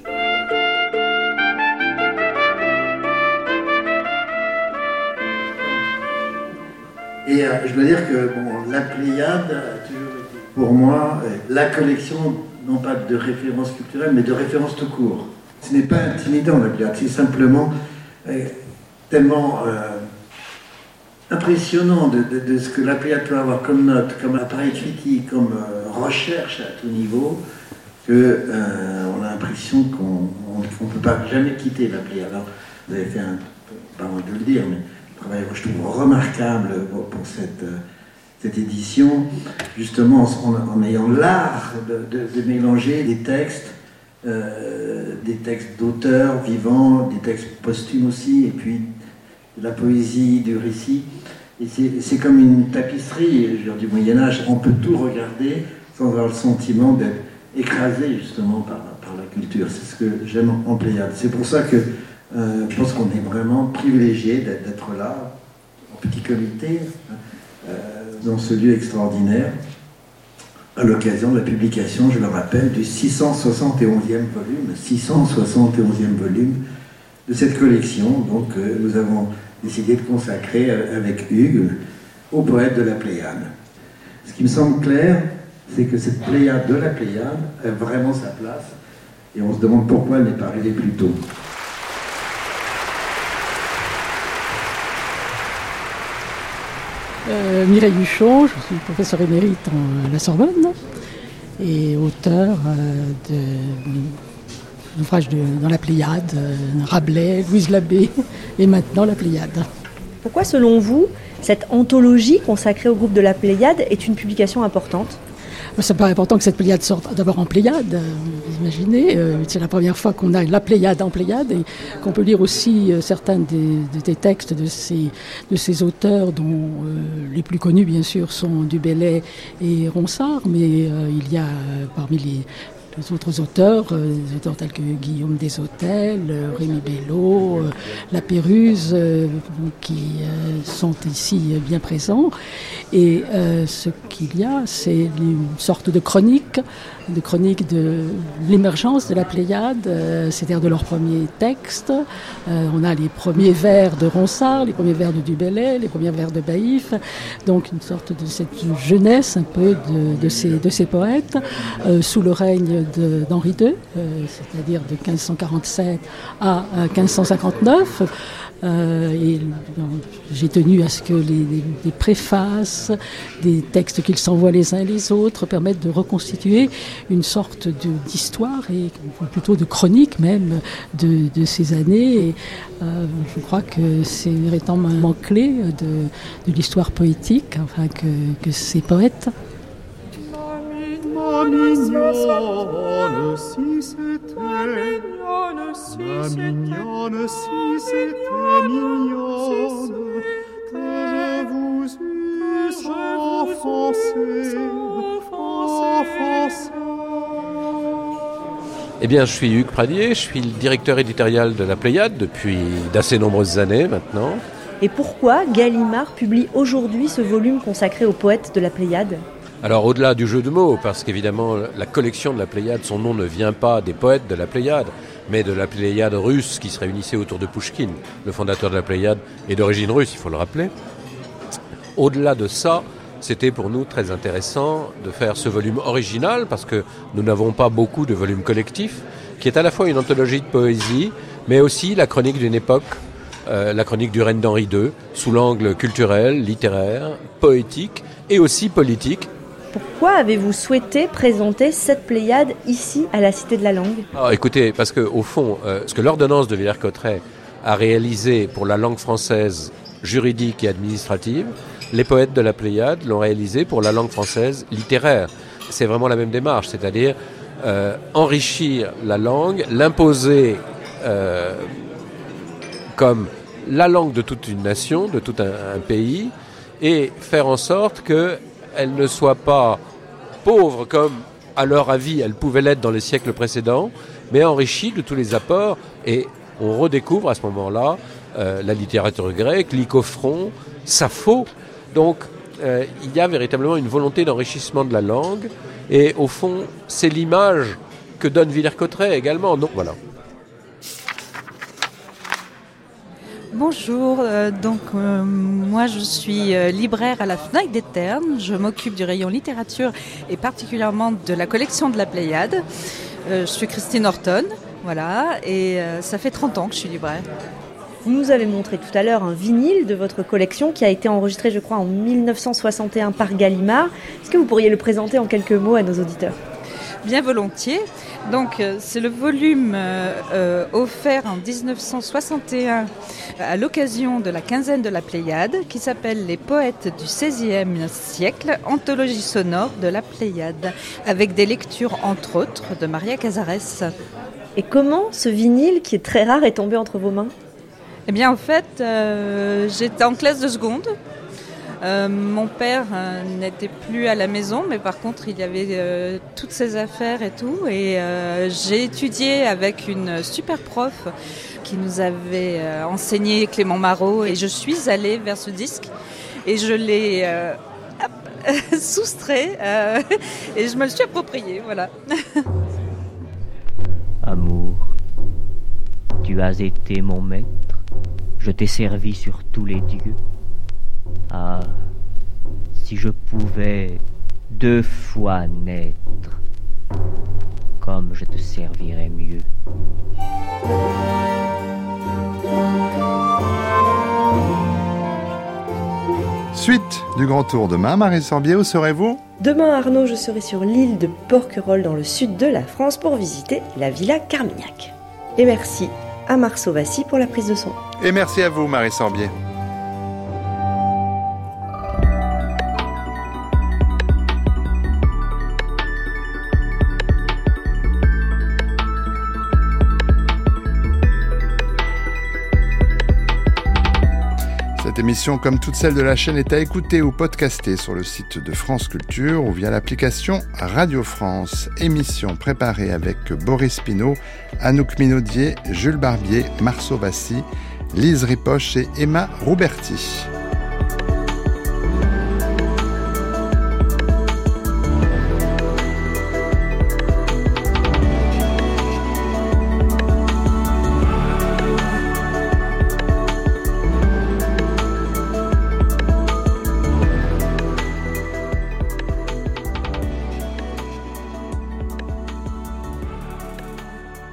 Et euh, je dois dire que bon, la Pléiade a toujours été pour moi euh, la collection, non pas de références culturelles, mais de références tout court. Ce n'est pas intimidant la Pléiade, c'est simplement euh, tellement euh, impressionnant de, de, de ce que la Pléiade peut avoir comme note, comme appareil critique, comme euh, recherche à tout niveau, qu'on euh, a l'impression qu'on ne peut pas jamais quitter la Pléiade. Alors, vous avez fait un, pas moi de le dire, mais un travail que je trouve remarquable pour, pour cette, euh, cette édition, justement en, en ayant l'art de, de, de mélanger des textes, euh, des textes d'auteurs vivants, des textes posthumes aussi, et puis de la poésie, du récit. Et c'est comme une tapisserie genre, du Moyen-Âge. On peut tout regarder sans avoir le sentiment d'être écrasé justement par, par la culture. C'est ce que j'aime en Pléiade. C'est pour ça que euh, je pense qu'on est vraiment privilégié d'être là, en petit comité, euh, dans ce lieu extraordinaire, à l'occasion de la publication, je le rappelle, du six cent soixante et onzième volume, six cent soixante et onzième volume de cette collection. Donc euh, nous avons décidé de consacrer avec Hugues au poète de la Pléiade. Ce qui me semble clair, c'est que cette Pléiade de la Pléiade a vraiment sa place, et on se demande pourquoi elle n'est pas arrivée plus tôt. Euh, Mireille Huchon, je suis professeur émérite à la Sorbonne et auteur euh, de l'ouvrage dans la Pléiade, euh, Rabelais, Louise Labbé et maintenant la Pléiade. Pourquoi, selon vous, cette anthologie consacrée au groupe de la Pléiade est une publication importante ? Ça me paraît important que cette Pléiade sorte d'abord en Pléiade, euh, vous imaginez, euh, c'est la première fois qu'on a la Pléiade en Pléiade et qu'on peut lire aussi euh, certains des, des textes de ces, de ces auteurs dont euh, les plus connus bien sûr sont Du Bellay et Ronsard, mais euh, il y a euh, parmi les Les autres auteurs, euh, des auteurs tels que Guillaume Deshôtels, euh, Rémi Bello, euh, La Péruse, euh, qui euh, sont ici euh, bien présents. Et euh, ce qu'il y a, c'est une sorte de chronique, de chronique de l'émergence de la Pléiade, euh, c'est-à-dire de leurs premiers textes. Euh, on a les premiers vers de Ronsard, les premiers vers de Du Bellay, les premiers vers de Baïf. Donc une sorte de cette jeunesse un peu de, de, ces, de ces poètes, euh, sous le règne d'Henri deux, euh, c'est-à-dire de quinze cent quarante-sept à euh, quinze cent cinquante-neuf. Euh, et euh, j'ai tenu à ce que les, les, les préfaces des textes qu'ils s'envoient les uns et les autres permettent de reconstituer une sorte d'histoire et plutôt de chronique même de, de ces années. Et, euh, je crois que c'est véritablement clé de, de l'histoire poétique, enfin que, que ces poètes. Ma mignonne, si c'était, ma mignonne, si c'était mignonne, que je vous eusse offensé, offensé. Eh bien, je suis Hugues Pradier, je suis le directeur éditorial de la Pléiade depuis d'assez nombreuses années maintenant. Et pourquoi Gallimard publie aujourd'hui ce volume consacré aux poètes de la Pléiade ? Alors au-delà du jeu de mots, parce qu'évidemment la collection de la Pléiade, son nom ne vient pas des poètes de la Pléiade, mais de la Pléiade russe qui se réunissait autour de Pouchkine. Le fondateur de la Pléiade est d'origine russe, il faut le rappeler. Au-delà de ça, c'était pour nous très intéressant de faire ce volume original, parce que nous n'avons pas beaucoup de volumes collectifs, qui est à la fois une anthologie de poésie, mais aussi la chronique d'une époque, euh, la chronique du règne d'Henri deux, sous l'angle culturel, littéraire, poétique et aussi politique. Pourquoi avez-vous souhaité présenter cette Pléiade ici, à la Cité de la Langue ? Ah, écoutez, parce qu'au fond, euh, ce que l'ordonnance de Villers-Cotterêts a réalisé pour la langue française juridique et administrative, les poètes de la Pléiade l'ont réalisé pour la langue française littéraire. C'est vraiment la même démarche, c'est-à-dire euh, enrichir la langue, l'imposer euh, comme la langue de toute une nation, de tout un, un pays, et faire en sorte que elle ne soit pas pauvre comme, à leur avis, elle pouvait l'être dans les siècles précédents, mais enrichie de tous les apports. Et on redécouvre à ce moment-là euh, la littérature grecque, Lycophron, Sappho. Donc, euh, il y a véritablement une volonté d'enrichissement de la langue. Et au fond, c'est l'image que donne Villers-Cotterêts également. Donc, voilà. Bonjour, euh, donc euh, moi je suis euh, libraire à la Fnac des Ternes, je m'occupe du rayon littérature et particulièrement de la collection de la Pléiade. Euh, je suis Christine Horton, voilà, et euh, ça fait trente ans que je suis libraire. Vous nous avez montré tout à l'heure un vinyle de votre collection qui a été enregistré, je crois, en mille neuf cent soixante et un par Gallimard. Est-ce que vous pourriez le présenter en quelques mots à nos auditeurs ? Bien volontiers. Donc, euh, c'est le volume euh, euh, offert en dix-neuf cent soixante et un à l'occasion de la quinzaine de la Pléiade, qui s'appelle Les poètes du seizième siècle, anthologie sonore de la Pléiade, avec des lectures, entre autres, de Maria Casares. Et comment ce vinyle, qui est très rare, est tombé entre vos mains ? Eh bien, en fait, euh, j'étais en classe de seconde. Euh, mon père euh, n'était plus à la maison, mais par contre il y avait euh, toutes ses affaires et tout, et euh, j'ai étudié avec une super prof qui nous avait euh, enseigné Clément Marot, et je suis allée vers ce disque et je l'ai euh, hop, soustrait euh, et je me le suis approprié, voilà. Amour, tu as été mon maître, je t'ai servi sur tous les dieux. Ah, si je pouvais deux fois naître, comme je te servirais mieux. Suite du Grand Tour demain, Marie Sorbier, où serez-vous ? Demain, Arnaud, je serai sur l'île de Porquerolles dans le sud de la France pour visiter la Villa Carmignac. Et merci à Marceau Vassy pour la prise de son. Et merci à vous, Marie Sorbier. Cette émission, comme toutes celles de la chaîne, est à écouter ou podcaster sur le site de France Culture ou via l'application Radio France. Émission préparée avec Boris Pinault, Anouk Minaudier, Jules Barbier, Marceau Vassy, Lise Ripoche et Emma Rouberti.